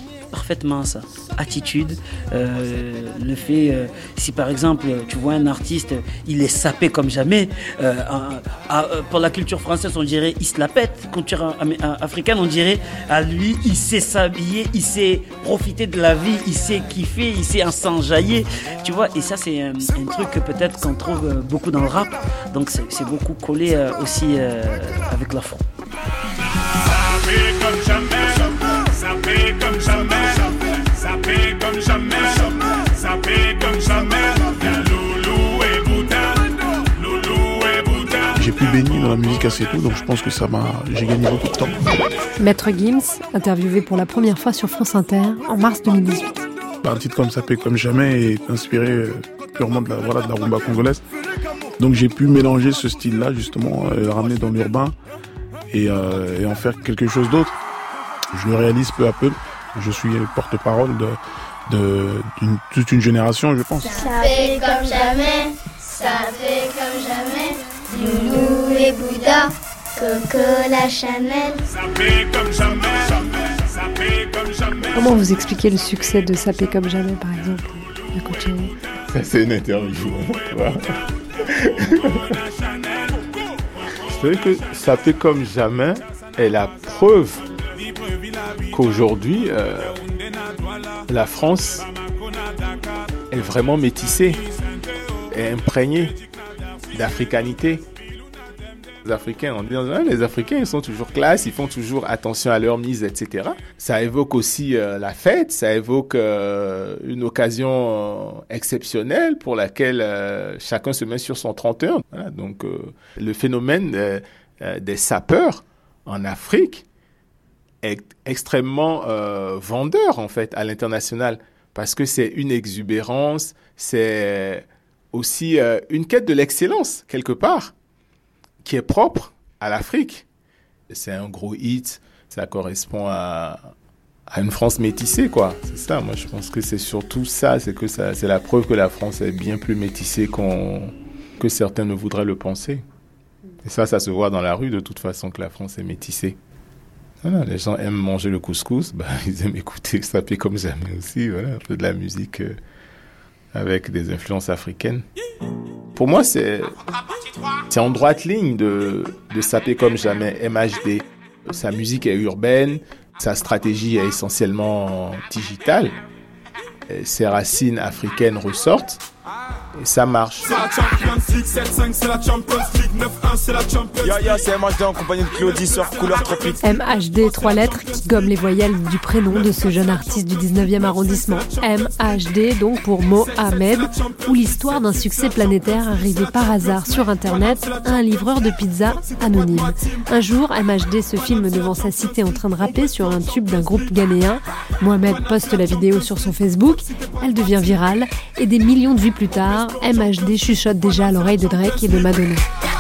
parfaitement ça. Attitude, euh, le fait, euh, si par exemple tu vois un artiste, il est sapé comme jamais, euh, à, à, pour la culture française on dirait il se la pète, culture africaine on dirait à lui il sait s'habiller, il sait profiter de la vie, il sait kiffer, il sait s'enjailler, tu vois, et ça c'est un, un truc que peut-être qu'on trouve beaucoup dans le rap, donc c'est, c'est beaucoup collé euh, aussi euh, avec l'afro. Ça fait comme jamais, ça fait comme jamais, ça fait comme jamais, ça fait comme jamais. Loulou et Bouddha, Loulou et Bouddha. J'ai pu baigner dans la musique assez tôt, donc je pense que ça m'a, j'ai gagné beaucoup de temps. Maître Gims, interviewé pour la première fois sur France Inter en mars deux mille dix-huit. Un titre comme Ça fait comme jamais est inspiré euh, purement de la, voilà, de la rumba congolaise. Donc j'ai pu mélanger ce style-là justement, euh, le ramener dans l'urbain et, euh, et en faire quelque chose d'autre. Je le réalise peu à peu. Je suis porte-parole de, de d'une, toute une génération, je pense. Ça fait comme jamais, ça fait comme jamais. Loulou et Bouddha, Coco la Chanel. Ça fait comme jamais, ça fait comme jamais. Comment vous expliquez le succès de Sapé comme jamais, par exemple, à Coachella? Ça, c'est une interview. Je dirais que Ça fait comme jamais est la preuve qu'aujourd'hui, euh, la France est vraiment métissée, est imprégnée d'africanité. Les Africains, on dit, ah, les Africains, ils sont toujours classe, ils font toujours attention à leur mise, et cetera. Ça évoque aussi euh, la fête, ça évoque euh, une occasion euh, exceptionnelle pour laquelle euh, chacun se met sur son trente et un. Voilà, donc, euh, le phénomène euh, euh, des sapeurs en Afrique est extrêmement euh, vendeur, en fait, à l'international, parce que c'est une exubérance, c'est aussi euh, une quête de l'excellence, quelque part, qui est propre à l'Afrique. C'est un gros hit, ça correspond à, à une France métissée, quoi. C'est ça, moi je pense que c'est surtout ça, c'est que ça, c'est la preuve que la France est bien plus métissée qu'on, que certains ne voudraient le penser. Et ça, ça se voit dans la rue de toute façon que la France est métissée. Voilà, les gens aiment manger le couscous, bah, ils aiment écouter Sapé comme jamais aussi, voilà, un peu de la musique euh, avec des influences africaines. Pour moi, c'est, c'est en droite ligne de, de Sapé comme jamais, M H D. Sa musique est urbaine, sa stratégie est essentiellement digitale. Et ses racines africaines ressortent et ça marche. C'est la Champions League, sept cinq c'est la Champions League, neuf un c'est la Champions League. Yo yo, c'est M H D en compagnie de Claudie sur Couleur Tropique. M H D, trois lettres qui gomment les voyelles du prénom de ce jeune artiste du dix-neuvième arrondissement. M H D donc pour Mohamed, ou l'histoire d'un succès planétaire arrivé par hasard sur internet à un livreur de pizza anonyme. Un jour, M H D se filme devant sa cité en train de rapper sur un tube d'un groupe ghanéen. Mohamed poste la vidéo sur son Facebook, elle devient virale et des millions de vues plus tard, M H D chuchote déjà à l'oreille de Drake et de Madonna.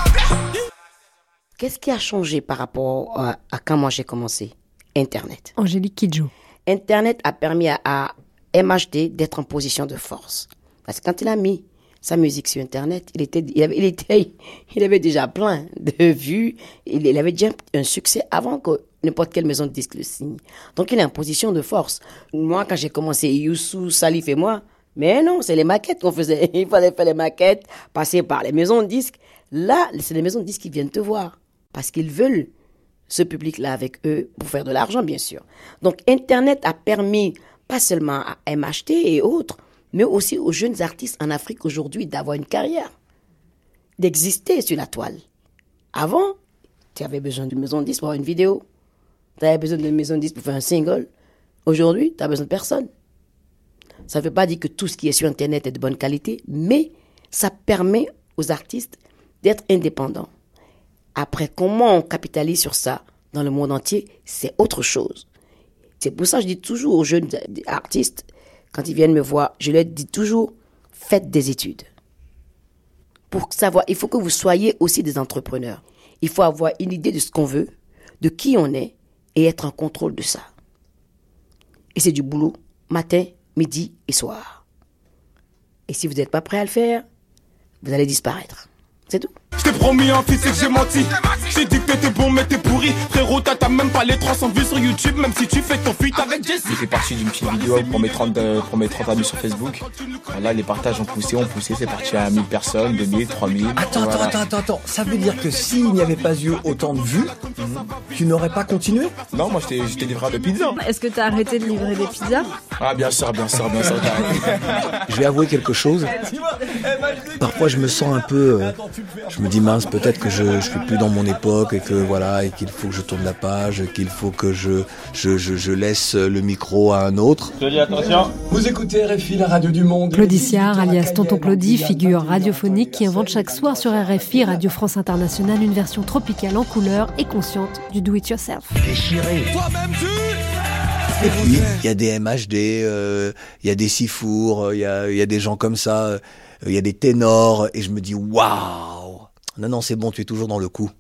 Qu'est-ce qui a changé par rapport à, à quand moi j'ai commencé? Internet. Angélique Kidjo. Internet a permis à, à M H D d'être en position de force. Parce que quand il a mis sa musique sur Internet, il, était, il, avait, il, était, il avait déjà plein de vues. Il, il avait déjà un succès avant que n'importe quelle maison de disques le signe. Donc il est en position de force. Moi, quand j'ai commencé, Youssou, Salif et moi, mais non, c'est les maquettes qu'on faisait. Il fallait faire les maquettes, passer par les maisons de disques. Là, c'est les maisons de disques qui viennent te voir. Parce qu'ils veulent ce public-là avec eux pour faire de l'argent, bien sûr. Donc, Internet a permis, pas seulement à M H D et autres, mais aussi aux jeunes artistes en Afrique aujourd'hui d'avoir une carrière, d'exister sur la toile. Avant, tu avais besoin d'une maison de disques pour avoir une vidéo. Tu avais besoin d'une maison de disques pour faire un single. Aujourd'hui, tu n'as besoin de personne. Ça ne veut pas dire que tout ce qui est sur Internet est de bonne qualité, mais ça permet aux artistes d'être indépendants. Après, comment on capitalise sur ça dans le monde entier, c'est autre chose. C'est pour ça que je dis toujours aux jeunes artistes, quand ils viennent me voir, je leur dis toujours, faites des études. Pour savoir, il faut que vous soyez aussi des entrepreneurs. Il faut avoir une idée de ce qu'on veut, de qui on est, et être en contrôle de ça. Et c'est du boulot, matin, midi et soir. Et si vous n'êtes pas prêt à le faire, vous allez disparaître. C'est tout. Je t'ai promis un feat, c'est que j'ai menti. J'ai dit que t'étais bon mais t'es pourri. Frérot, t'as t'as même pas les trois cents vues sur YouTube, même si tu fais ton feat avec Jesse. J'ai fait partie d'une petite vidéo pour mes trente, euh, pour mes trente amis sur Facebook. Là, les partages ont poussé, ont poussé, c'est parti à mille personnes, deux mille, trois mille. Attends, voilà. attends, attends, attends, ça veut dire que s'il n'y avait pas eu autant de vues, tu n'aurais pas continué? Non, moi j'étais, j'étais livreur de pizza. Est-ce que t'as arrêté de livrer des pizzas? Ah, bien sûr, bien sûr, bien sûr. Je vais avouer quelque chose. Parfois, je me sens un peu. Euh, je me dis mince, peut-être que je ne suis plus dans mon époque et que voilà, et qu'il faut que je tourne la page, qu'il faut que je je, je je laisse le micro à un autre. Je dis attention. Vous écoutez R F I, la radio du monde. Claudiciard, alias Tonton Claudie, figure radiophonique qui invente chaque soir sur R F I, Radio France Internationale, une version tropicale en couleur et consciente du do-it-yourself. Déchiré. Toi-même tu. Et puis, il y a des M H D, euh, il y a des Sifour, il y a, il y a des gens comme ça, euh, il y a des ténors, et je me dis, waouh! Non, non, c'est bon, tu es toujours dans le coup.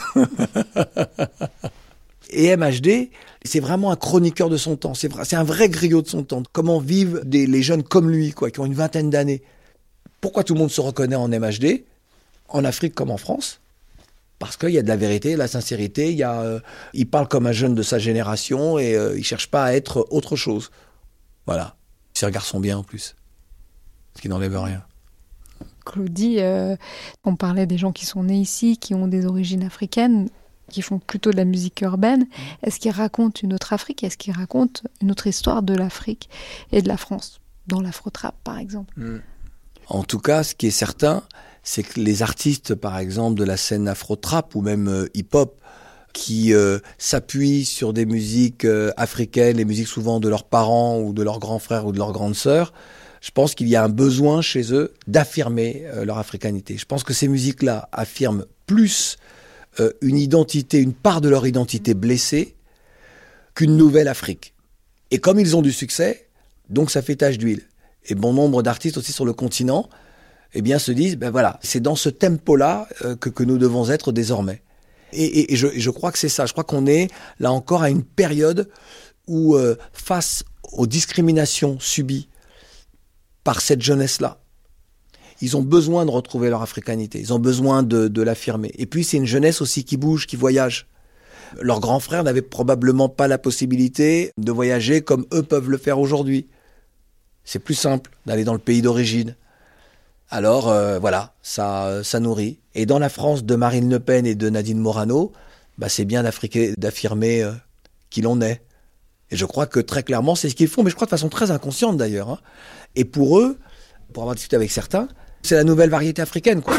Et M H D, c'est vraiment un chroniqueur de son temps, c'est, c'est un vrai griot de son temps. Comment vivent des, les jeunes comme lui, quoi, qui ont une vingtaine d'années? Pourquoi tout le monde se reconnaît en M H D, en Afrique comme en France? Parce qu'il y a de la vérité, de la sincérité, il, y a, euh, il parle comme un jeune de sa génération et euh, il ne cherche pas à être autre chose. Voilà. C'est un garçon bien en plus, ce qui n'enlève rien. Claudie, euh, on parlait des gens qui sont nés ici, qui ont des origines africaines, qui font plutôt de la musique urbaine. Est-ce qu'ils racontent une autre Afrique? Est-ce qu'ils racontent une autre histoire de l'Afrique et de la France, dans l'afro-trap par exemple? Mmh. En tout cas, ce qui est certain, c'est que les artistes, par exemple, de la scène afro-trap ou même euh, hip-hop, qui euh, s'appuient sur des musiques euh, africaines, les musiques souvent de leurs parents ou de leurs grands frères ou de leurs grandes sœurs, je pense qu'il y a un besoin chez eux d'affirmer euh, leur africanité. Je pense que ces musiques-là affirment plus euh, une identité, une part de leur identité blessée qu'une nouvelle Afrique. Et comme ils ont du succès, donc ça fait tache d'huile. Et bon nombre d'artistes aussi sur le continent, eh bien, se disent, ben voilà, c'est dans ce tempo-là euh, que, que nous devons être désormais. Et, et, et, je, et je crois que c'est ça. Je crois qu'on est, là encore, à une période où, euh, face aux discriminations subies par cette jeunesse-là, ils ont besoin de retrouver leur africanité. Ils ont besoin de, de l'affirmer. Et puis, c'est une jeunesse aussi qui bouge, qui voyage. Leurs grands frères n'avaient probablement pas la possibilité de voyager comme eux peuvent le faire aujourd'hui. C'est plus simple d'aller dans le pays d'origine. Alors euh, voilà, ça, ça nourrit. Et dans la France de Marine Le Pen et de Nadine Morano, bah, c'est bien d'affirmer euh, qui l'on est. Et je crois que très clairement, c'est ce qu'ils font, mais je crois de façon très inconsciente d'ailleurs. Hein. Et pour eux, pour avoir discuté avec certains, c'est la nouvelle variété africaine, quoi.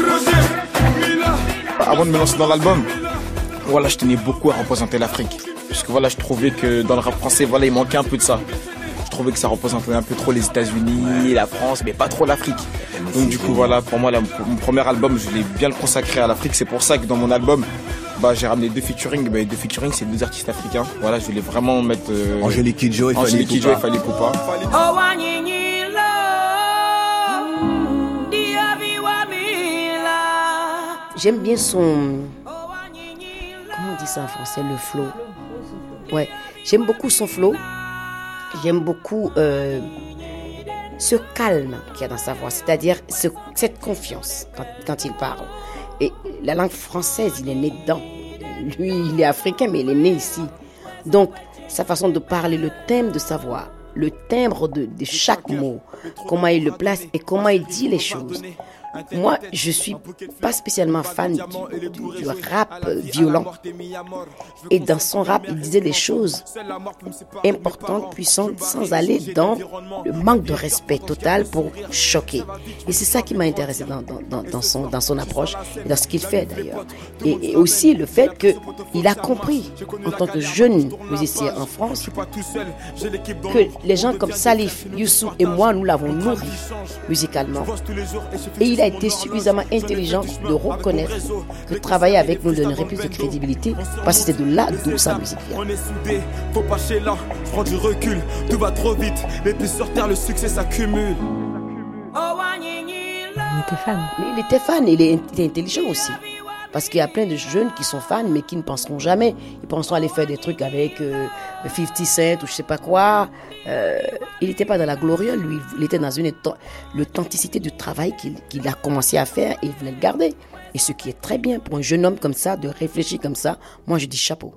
Avant de me lancer dans l'album, voilà, je tenais beaucoup à représenter l'Afrique. Parce que voilà, je trouvais que dans le rap français, voilà, il manquait un peu de ça. Je trouvais que ça représentait un peu trop les États-Unis, la France, mais pas trop l'Afrique. Donc du coup, voilà, pour moi, la, mon premier album, je l'ai bien le consacré à l'Afrique. C'est pour ça que dans mon album, bah, j'ai ramené deux featuring. Bah, deux featuring, c'est deux artistes africains. Voilà, je voulais vraiment mettre euh, Angélique Kidjo et Fally Poupa. et Fally Poupa. J'aime bien son... Comment on dit ça en français? Le flow. Ouais, j'aime beaucoup son flow. J'aime beaucoup euh, ce calme qu'il y a dans sa voix, c'est-à-dire ce, cette confiance quand, quand il parle. Et la langue française, il est né dedans. Lui, il est africain, mais il est né ici. Donc, sa façon de parler, le thème de sa voix, le timbre de, de chaque mot, comment il le place et comment il dit les choses. Moi, je suis pas spécialement fan du, du, du rap violent. Et dans son rap, il disait des choses importantes, puissantes, sans aller dans le manque de respect total pour choquer. Et c'est ça qui m'a intéressé dans, dans, dans, son, dans son approche et dans ce qu'il fait d'ailleurs. Et, et aussi le fait qu'il a compris, en tant que jeune musicien en France, que les gens comme Salif, Youssou et moi, nous l'avons nourri musicalement. Et il a été suffisamment intelligent de reconnaître que travailler avec nous donnerait plus de crédibilité, parce que c'est de là d'où sa musique vient. On est soudés, faut pas chez là, prends du recul, tout va trop vite, les pistes sur terre, le succès s'accumule. Il était fan. Mais il était fan, il est, il est intelligent aussi. Parce qu'il y a plein de jeunes qui sont fans, mais qui ne penseront jamais. Ils penseront aller faire des trucs avec euh, cinquante Cent ou je sais pas quoi. Euh, il n'était pas dans la gloriole, lui. Il était dans une l'authenticité du travail qu'il, qu'il a commencé à faire et il voulait le garder. Et ce qui est très bien pour un jeune homme comme ça, de réfléchir comme ça, moi je dis chapeau.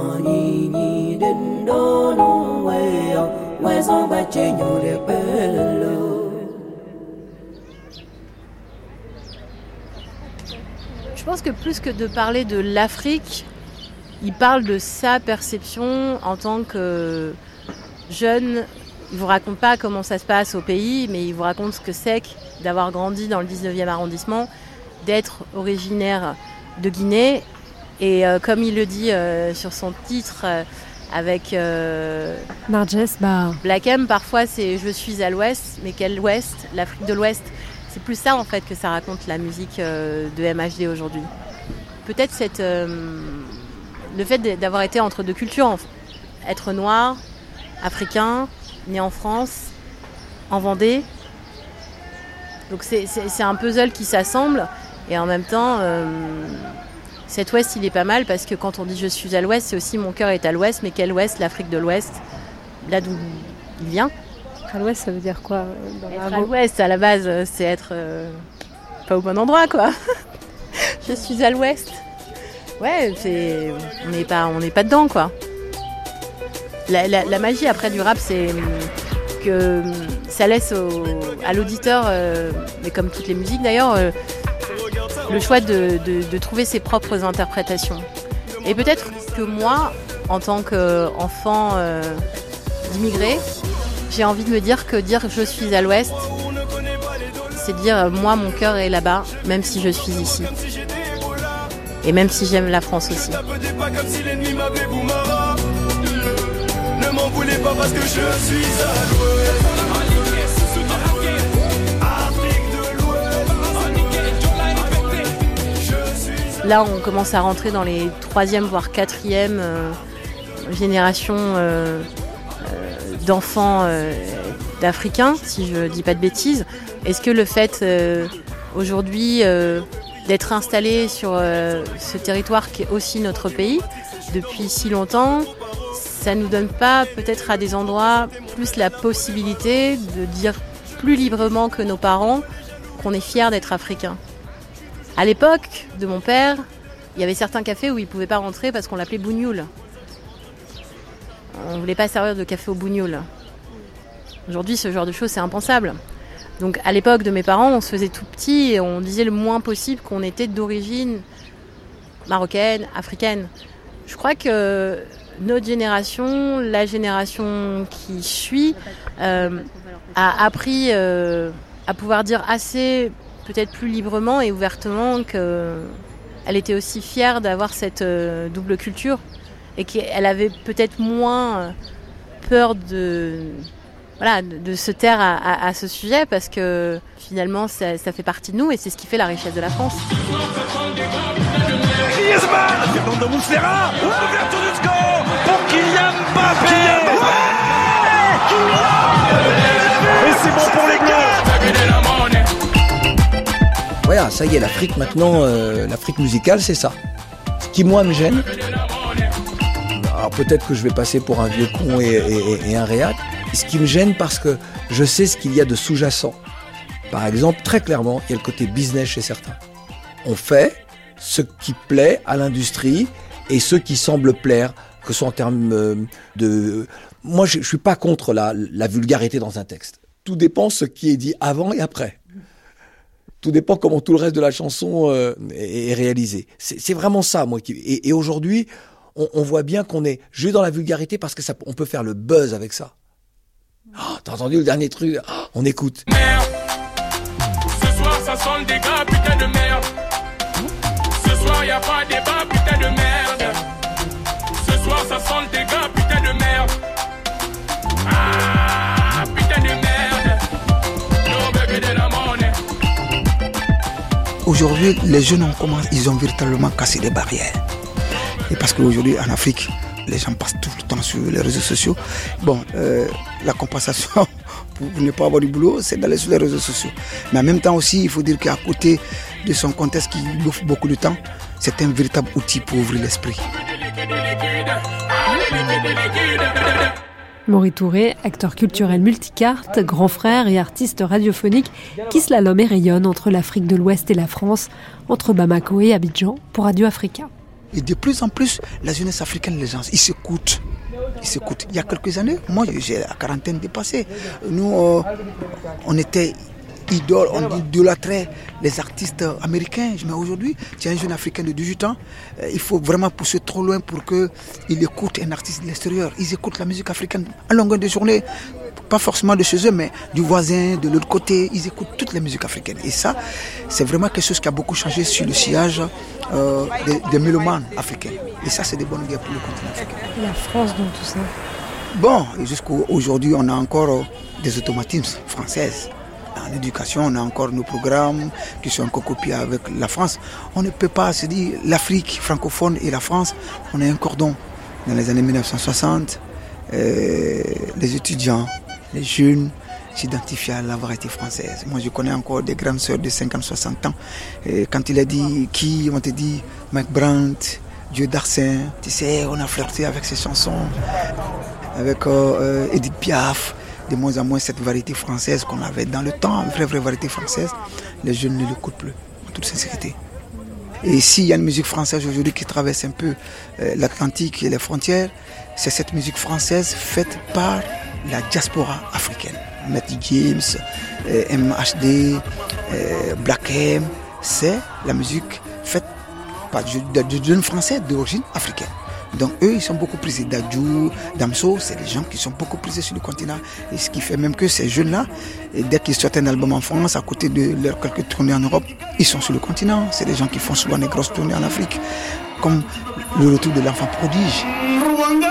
Je pense que plus que de parler de l'Afrique, il parle de sa perception en tant que jeune. Il ne vous raconte pas comment ça se passe au pays, mais il vous raconte ce que c'est que d'avoir grandi dans le dix-neuvième arrondissement, d'être originaire de Guinée. Et euh, comme il le dit euh, sur son titre, euh, avec euh, Narges, bah... Black M, parfois c'est « je suis à l'ouest », mais quel ouest ? L'Afrique de l'Ouest. C'est plus ça en fait que ça raconte la musique euh, de M H D aujourd'hui. Peut-être cette, euh, le fait d'avoir été entre deux cultures, en, être noir, africain, né en France, en Vendée. Donc c'est, c'est, c'est un puzzle qui s'assemble et en même temps, euh, cet ouest il est pas mal parce que quand on dit je suis à l'ouest, c'est aussi mon cœur est à l'ouest, mais quel ouest ? L'Afrique de l'Ouest, là d'où il vient. À l'ouest, ça veut dire quoi dans Être à l'ouest, à la base, c'est être euh, pas au bon endroit, quoi. Je suis à l'ouest. Ouais, c'est... on n'est pas, on n'est pas dedans, quoi. La, la, la magie après du rap, c'est que ça laisse au, à l'auditeur, euh, mais comme toutes les musiques d'ailleurs, euh, le choix de, de, de trouver ses propres interprétations. Et peut-être que moi, en tant qu'enfant euh, d'immigré, j'ai envie de me dire que dire je suis à l'ouest, c'est dire moi mon cœur est là-bas, même si je suis ici. Et même si j'aime la France aussi. Ne m'en voulez pas parce que je suis à l'ouest. Là, on commence à rentrer dans les troisième voire quatrième euh, générations euh, euh, d'enfants euh, d'Africains, si je dis pas de bêtises. Est-ce que le fait euh, aujourd'hui euh, d'être installé sur euh, ce territoire qui est aussi notre pays depuis si longtemps, ça nous donne pas peut-être à des endroits plus la possibilité de dire plus librement que nos parents qu'on est fiers d'être africains. À l'époque de mon père, il y avait certains cafés où il ne pouvait pas rentrer parce qu'on l'appelait bougnoul. On ne voulait pas servir de café au bougnoul. Aujourd'hui, ce genre de choses, c'est impensable. Donc à l'époque de mes parents, on se faisait tout petit et on disait le moins possible qu'on était d'origine marocaine, africaine. Je crois que notre génération, la génération qui suit, euh, a appris euh, à pouvoir dire assez, peut-être plus librement et ouvertement qu'elle était aussi fière d'avoir cette euh, double culture et qu'elle avait peut-être moins peur de, voilà, de, de se taire à, à, à ce sujet parce que finalement ça, ça fait partie de nous et c'est ce qui fait la richesse de la France. Griezmann, Fernando Muslera, ouverture du score pour Kylian Mbappé. Et c'est bon pour les Bleus. Voilà, ça y est, l'Afrique maintenant, euh, l'Afrique musicale, c'est ça. Ce qui moi me gêne, alors peut-être que je vais passer pour un vieux con et, et, et un réac, ce qui me gêne parce que je sais ce qu'il y a de sous-jacent. Par exemple, très clairement, il y a le côté business chez certains. On fait ce qui plaît à l'industrie et ce qui semble plaire, que ce soit en termes de... Moi, je ne suis pas contre la, la vulgarité dans un texte. Tout dépend ce qui est dit avant et après. Tout dépend comment tout le reste de la chanson euh, est, est réalisé. C'est, c'est vraiment ça, moi. Qui, et, et aujourd'hui, on, on voit bien qu'on est juste dans la vulgarité parce que ça, on peut faire le buzz avec ça. Oh, t'as entendu le dernier truc ? Oh, on écoute. Merde. Ce soir, ça sent le dégât, putain de merde. Ce soir, y a pas débat, putain de merde. Ce soir, ça sent le dégât, putain de merde. Ah, putain de merde. No baby de la monnaie. Aujourd'hui, les jeunes ont commencé, ils ont véritablement cassé les barrières. Et parce qu'aujourd'hui, en Afrique, les gens passent tout le temps sur les réseaux sociaux. Bon, euh, la compensation pour ne pas avoir du boulot, c'est d'aller sur les réseaux sociaux. Mais en même temps aussi, il faut dire qu'à côté de son contexte qui bouffe beaucoup de temps, c'est un véritable outil pour ouvrir l'esprit. Maury Touré, acteur culturel multicarte, grand frère et artiste radiophonique qui slalome et rayonne entre l'Afrique de l'Ouest et la France, entre Bamako et Abidjan pour Radio Africa. Et de plus en plus, la jeunesse africaine, les gens, ils s'écoutent. Ils s'écoutent. Il y a quelques années, moi j'ai la quarantaine dépassée. Nous, euh, on était idoles, on idolâtrait les artistes américains. Mais aujourd'hui, tu es un jeune Africain de dix-huit ans, euh, il faut vraiment pousser trop loin pour qu'il écoute un artiste de l'extérieur. Ils écoutent la musique africaine à longueur de journée. Pas forcément de chez eux, mais du voisin, de l'autre côté. Ils écoutent toutes les musiques africaines. Et ça, c'est vraiment quelque chose qui a beaucoup changé sur le sillage euh, des, des mélomanes africains. Et ça, c'est des bonnes guerres pour le continent africain. La France dans tout ça. Bon, jusqu'à aujourd'hui, on a encore des automatismes françaises. En éducation, on a encore nos programmes qui sont encore copiés avec la France. On ne peut pas se dire l'Afrique francophone et la France, on a un cordon. Dans les années mille neuf cent soixante, euh, les étudiants, les jeunes s'identifiaient à la variété française. Moi, je connais encore des grandes sœurs de cinquante à soixante ans. Et quand il a dit qui, on te dit Mike Brandt, Dieu Darcin. Tu sais, on a flirté avec ces chansons, avec euh, Edith Piaf. De moins en moins, cette variété française qu'on avait dans le temps, une vraie, vraie variété française, les jeunes ne l'écoutent plus, en toute sincérité. Et s'il y a une musique française aujourd'hui qui traverse un peu euh, l'Atlantique et les frontières, c'est cette musique française faite par la diaspora africaine. Matty James, euh, M H D, euh, Black M, c'est la musique faite par des jeunes français d'origine africaine. Donc eux, ils sont beaucoup prisés. Dadju, Damso, c'est des gens qui sont beaucoup prisés sur le continent. Et ce qui fait même que ces jeunes-là, dès qu'ils sortent un album en France, à côté de leurs quelques tournées en Europe, ils sont sur le continent. C'est des gens qui font souvent des grosses tournées en Afrique, comme le retour de l'enfant prodige. Rwanda,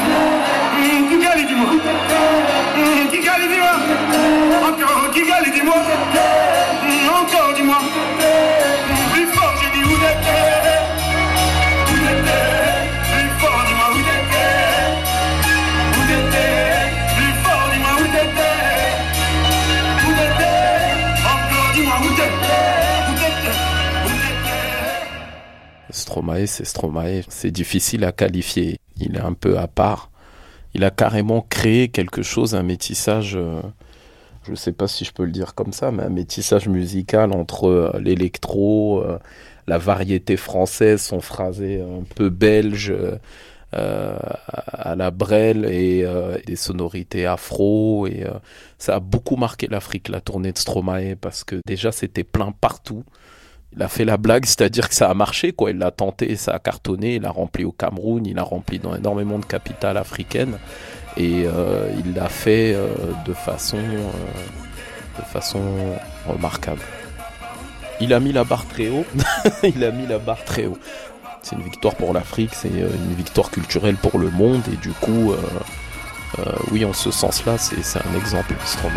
Kigali, dis-moi. Kigali, dis-moi. Encore Kigali, dis-moi. Encore, dis-moi. Plus fort, j'ai dit où t'étais. Où t'étais. Plus fort, dis-moi où t'étais. Où t'étais. Plus fort, dis-moi où t'étais. Où t'étais. Encore, dis-moi où t'étais. Où t'étais. Où t'étais. Stromae, c'est Stromae. C'est difficile à qualifier. Il est un peu à part. Il a carrément créé quelque chose, un métissage, euh, je ne sais pas si je peux le dire comme ça, mais un métissage musical entre euh, l'électro, euh, la variété française, son phrasé un peu belge, euh, à la Brel, et euh, des sonorités afro. Et euh, ça a beaucoup marqué l'Afrique, la tournée de Stromae, parce que déjà c'était plein partout. Il a fait la blague, c'est-à-dire que ça a marché, quoi. Il l'a tenté, ça a cartonné. Il l'a rempli au Cameroun, il l'a rempli dans énormément de capitales africaines, et euh, il l'a fait euh, de façon, euh, de façon remarquable. Il a mis la barre très haut. Il a mis la barre très haut. C'est une victoire pour l'Afrique, c'est une victoire culturelle pour le monde, et du coup, euh, euh, oui, en ce sens-là, c'est, c'est un exemple, Stromae.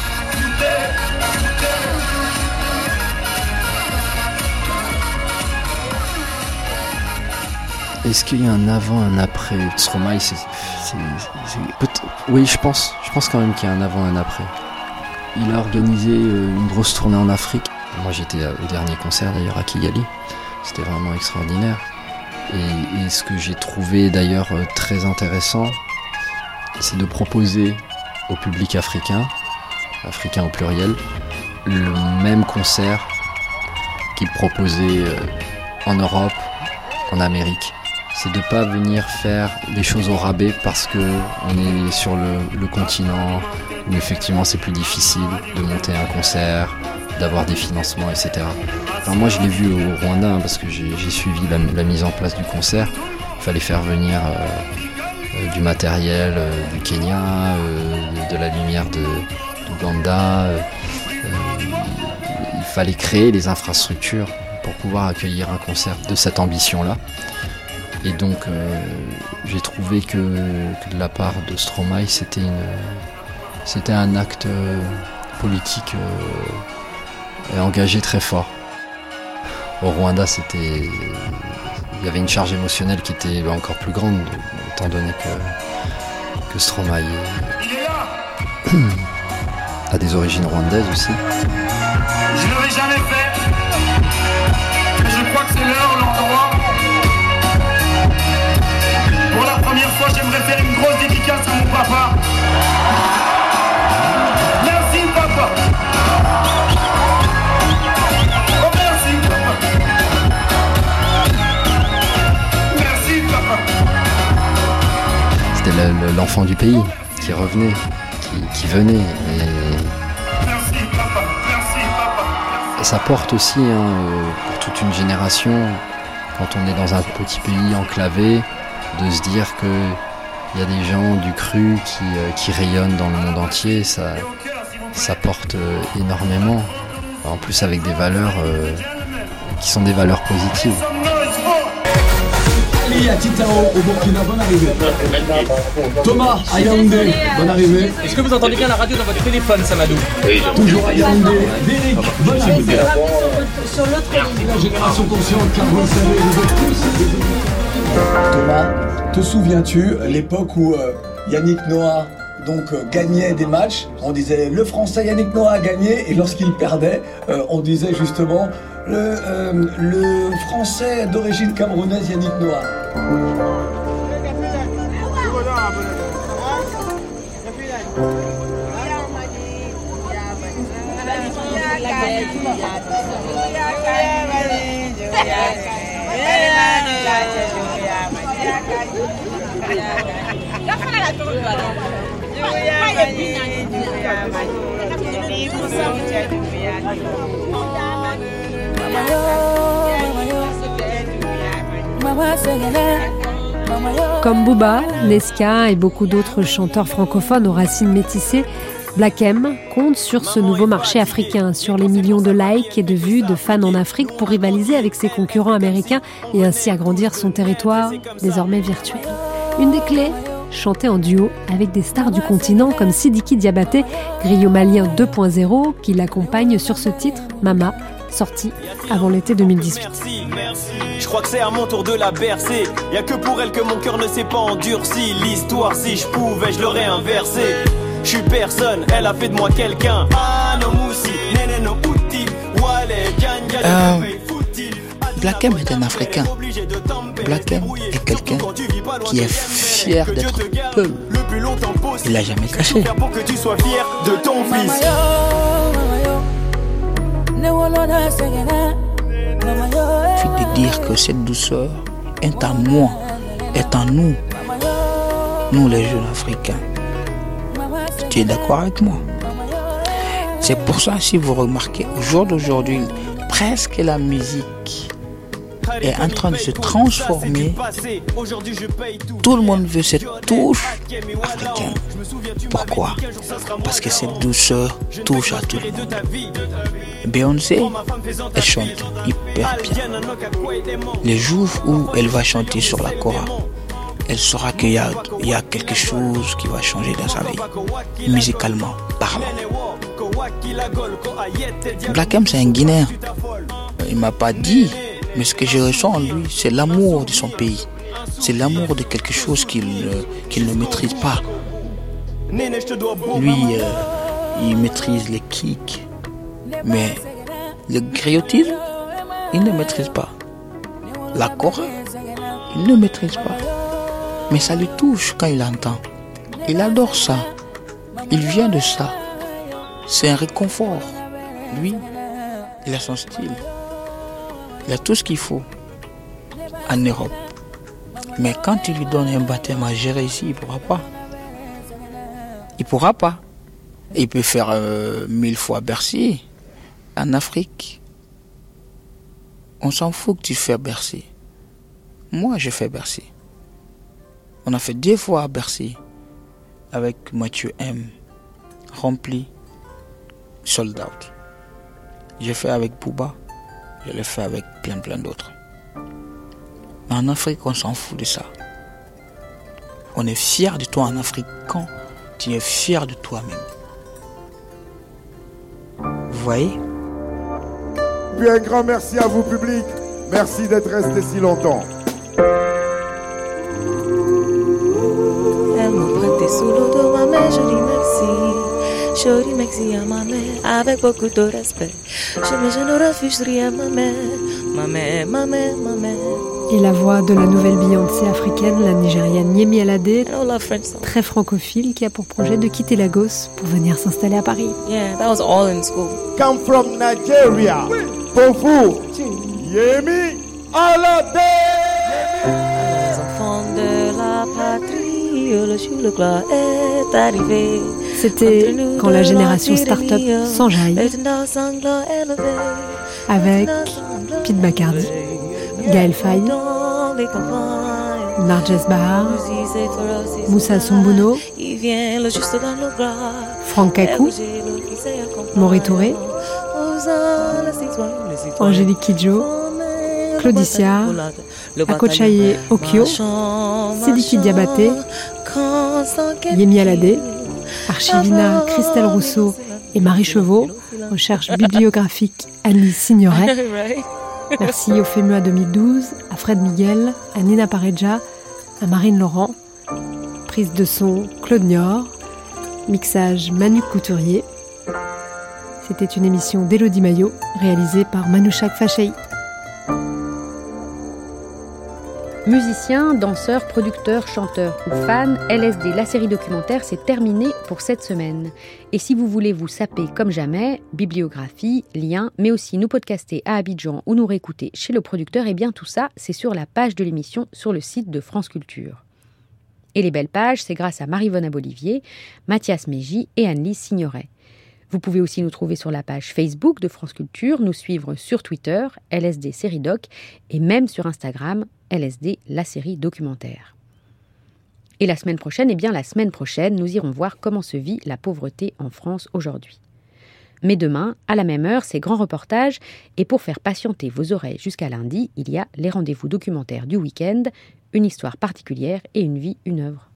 Est-ce qu'il y a un avant, un après Stromae, c'est, c'est, c'est, peut- oui, je pense. Je pense quand même qu'il y a un avant, un après. Il a organisé une grosse tournée en Afrique. Moi, j'étais au dernier concert d'ailleurs à Kigali. C'était vraiment extraordinaire. Et, et ce que j'ai trouvé d'ailleurs très intéressant, c'est de proposer au public africain, africain au pluriel, le même concert qu'il proposait en Europe, en Amérique. C'est de ne pas venir faire des choses au rabais parce qu'on est sur le, le continent où effectivement c'est plus difficile de monter un concert, d'avoir des financements, et cetera. Alors moi je l'ai vu au Rwanda hein, parce que j'ai, j'ai suivi la, la mise en place du concert. Il fallait faire venir euh, euh, du matériel euh, du Kenya, euh, de, de la lumière de, d'Ouganda. Euh, euh, il fallait créer les infrastructures pour pouvoir accueillir un concert de cette ambition-là. Et donc euh, j'ai trouvé que, que de la part de Stromae, c'était, une, c'était un acte euh, politique euh, engagé très fort. Au Rwanda, c'était, il y avait une charge émotionnelle qui était encore plus grande, étant donné que, que Stromae a des origines rwandaises aussi. Je ne l'aurais jamais fait, mais je crois que c'est l'heure, l'endroit. Pour la première fois, j'aimerais faire une grosse dédicace à mon papa. papa. Merci papa. Oh merci papa. Merci papa. C'était le- le- l'enfant du pays qui revenait, qui, qui venait. Et, et ça porte aussi, hein, euh, pour toute une génération, quand on est dans un petit pays enclavé, de se dire qu'il y a des gens du cru qui, euh, qui rayonnent dans le monde entier, ça, ça porte euh, énormément. En plus avec des valeurs euh, qui sont des valeurs positives. Ali à Titao au Burkina, bonne arrivée. Thomas à Yaoundé, bonne arrivée. Est-ce que vous entendez bien la radio dans votre téléphone, Samadou? Oui, toujours à Yaoundé. Derek, bonne arrivée. La génération consciente, car vous le savez, vous êtes tous. Thomas, te souviens-tu l'époque où euh, Yannick Noah donc euh, gagnait des matchs, on disait le Français Yannick Noah a gagné, et lorsqu'il perdait, euh, on disait justement le, euh, le Français d'origine camerounaise Yannick Noah. Comme Booba, Nesca et beaucoup d'autres chanteurs francophones aux racines métissées, Black M compte sur ce nouveau marché africain, sur les millions de likes et de vues de fans en Afrique pour rivaliser avec ses concurrents américains et ainsi agrandir son territoire, désormais virtuel. Une des clés, chanter en duo avec des stars du continent comme Sidiki Diabaté, griot malien deux point zéro, qui l'accompagne sur ce titre, Mama, sorti avant l'été deux mille dix-huit. Je crois que c'est à mon tour de la bercer. Y'a que pour elle que mon cœur ne s'est pas endurci. L'histoire, si je pouvais, je l'aurais inversé. Je suis personne, elle a fait de moi quelqu'un. Ah non moussi, néné no outil. Wale, ganja, Euh, Black M est un Africain. Black M est quelqu'un qui est fier d'être peu. Il l'a jamais caché. Pour que tu sois fier de ton fils. Je vais te dire que cette douceur est en moi, est en nous, nous les jeunes Africains. Tu es d'accord avec moi? C'est pour ça, si vous remarquez, au jour d'aujourd'hui, presque la musique est en train de se transformer. Tout le monde veut cette touche africaine. Pourquoi? Parce que cette douceur touche à tout le monde. Beyoncé, elle chante hyper bien. Les jours où elle va chanter sur la Kora, elle saura qu'il y a, il y a quelque chose qui va changer dans sa vie, musicalement parlant. Black M, c'est un Guinéen. Il m'a pas dit, mais ce que je ressens en lui, c'est l'amour de son pays. C'est l'amour de quelque chose qu'il euh, qu'il ne maîtrise pas. Lui, euh, il maîtrise les kicks, mais le griotisme, il ne maîtrise pas. La Kora, il ne maîtrise pas. Mais ça lui touche quand il entend. Il adore ça. Il vient de ça. C'est un réconfort. Lui, il a son style. Il a tout ce qu'il faut en Europe. Mais quand tu lui donnes un baptême à gérer ici, il ne pourra pas. Il ne pourra pas. Il peut faire euh, mille fois Bercy. En Afrique, on s'en fout que tu fais Bercy. Moi, je fais Bercy. On a fait deux fois à Bercy avec Mathieu M. Rempli, sold out. J'ai fait avec Booba, je l'ai fait avec plein plein d'autres. Mais en Afrique, on s'en fout de ça. On est fier de toi en Afrique quand tu es fier de toi-même. Vous voyez? Puis un grand merci à vous, public. Merci d'être resté si longtemps. Elle m'a prêté sous l'eau de ma mère, je dis merci. Je dis merci à ma mère avec beaucoup de respect. Je, mais je ne refuse rien, ma mère. Ma mère, ma mère, ma mère. Et la voix de la nouvelle Beyoncé africaine, la Nigériane Yemi Alade, très francophile, qui a pour projet de quitter Lagos pour venir s'installer à Paris. Yeah, that was all in school. Come from Nigeria. Pour vous, Yemi Alade. Les enfants de la patrie, le jour le gloire est arrivé. C'était quand la génération start-up s'enjaille avec Pete Bacardi, Gaël Faye, Narges Bahar, Moussa Sombono, Franck Kakou, Maury Touré, Angélique Kidjo, Claudicia, Akochaye Okio, Sidiki Diabaté, Yemi Alade, Archivina Christelle Rousseau et Marie Chevaux, recherche bibliographique Annie Signoret. Merci au FEMUA deux mille douze, à Fred Miguel, à Nina Pareja, à Marine Laurent. Prise de son Claude Niort, mixage Manu Couturier. C'était une émission d'Élodie Maillot, réalisée par Manouchak Fachei. Musiciens, danseurs, producteurs, chanteurs ou fans, L S D, la série documentaire, c'est terminé pour cette semaine. Et si vous voulez vous saper comme jamais, bibliographie, liens, mais aussi nous podcaster à Abidjan ou nous réécouter chez le producteur, et bien tout ça, c'est sur la page de l'émission sur le site de France Culture. Et les belles pages, c'est grâce à Marie-Vonne Abolivier, Mathias Mégy et Anne-Lise Signoret. Vous pouvez aussi nous trouver sur la page Facebook de France Culture, nous suivre sur Twitter, L S D Série Doc, et même sur Instagram, L S D La Série Documentaire. Et la semaine prochaine, eh bien la semaine prochaine, nous irons voir comment se vit la pauvreté en France aujourd'hui. Mais demain, à la même heure, c'est grand reportage, et pour faire patienter vos oreilles jusqu'à lundi, il y a les rendez-vous documentaires du week-end, une histoire particulière et une vie, une œuvre.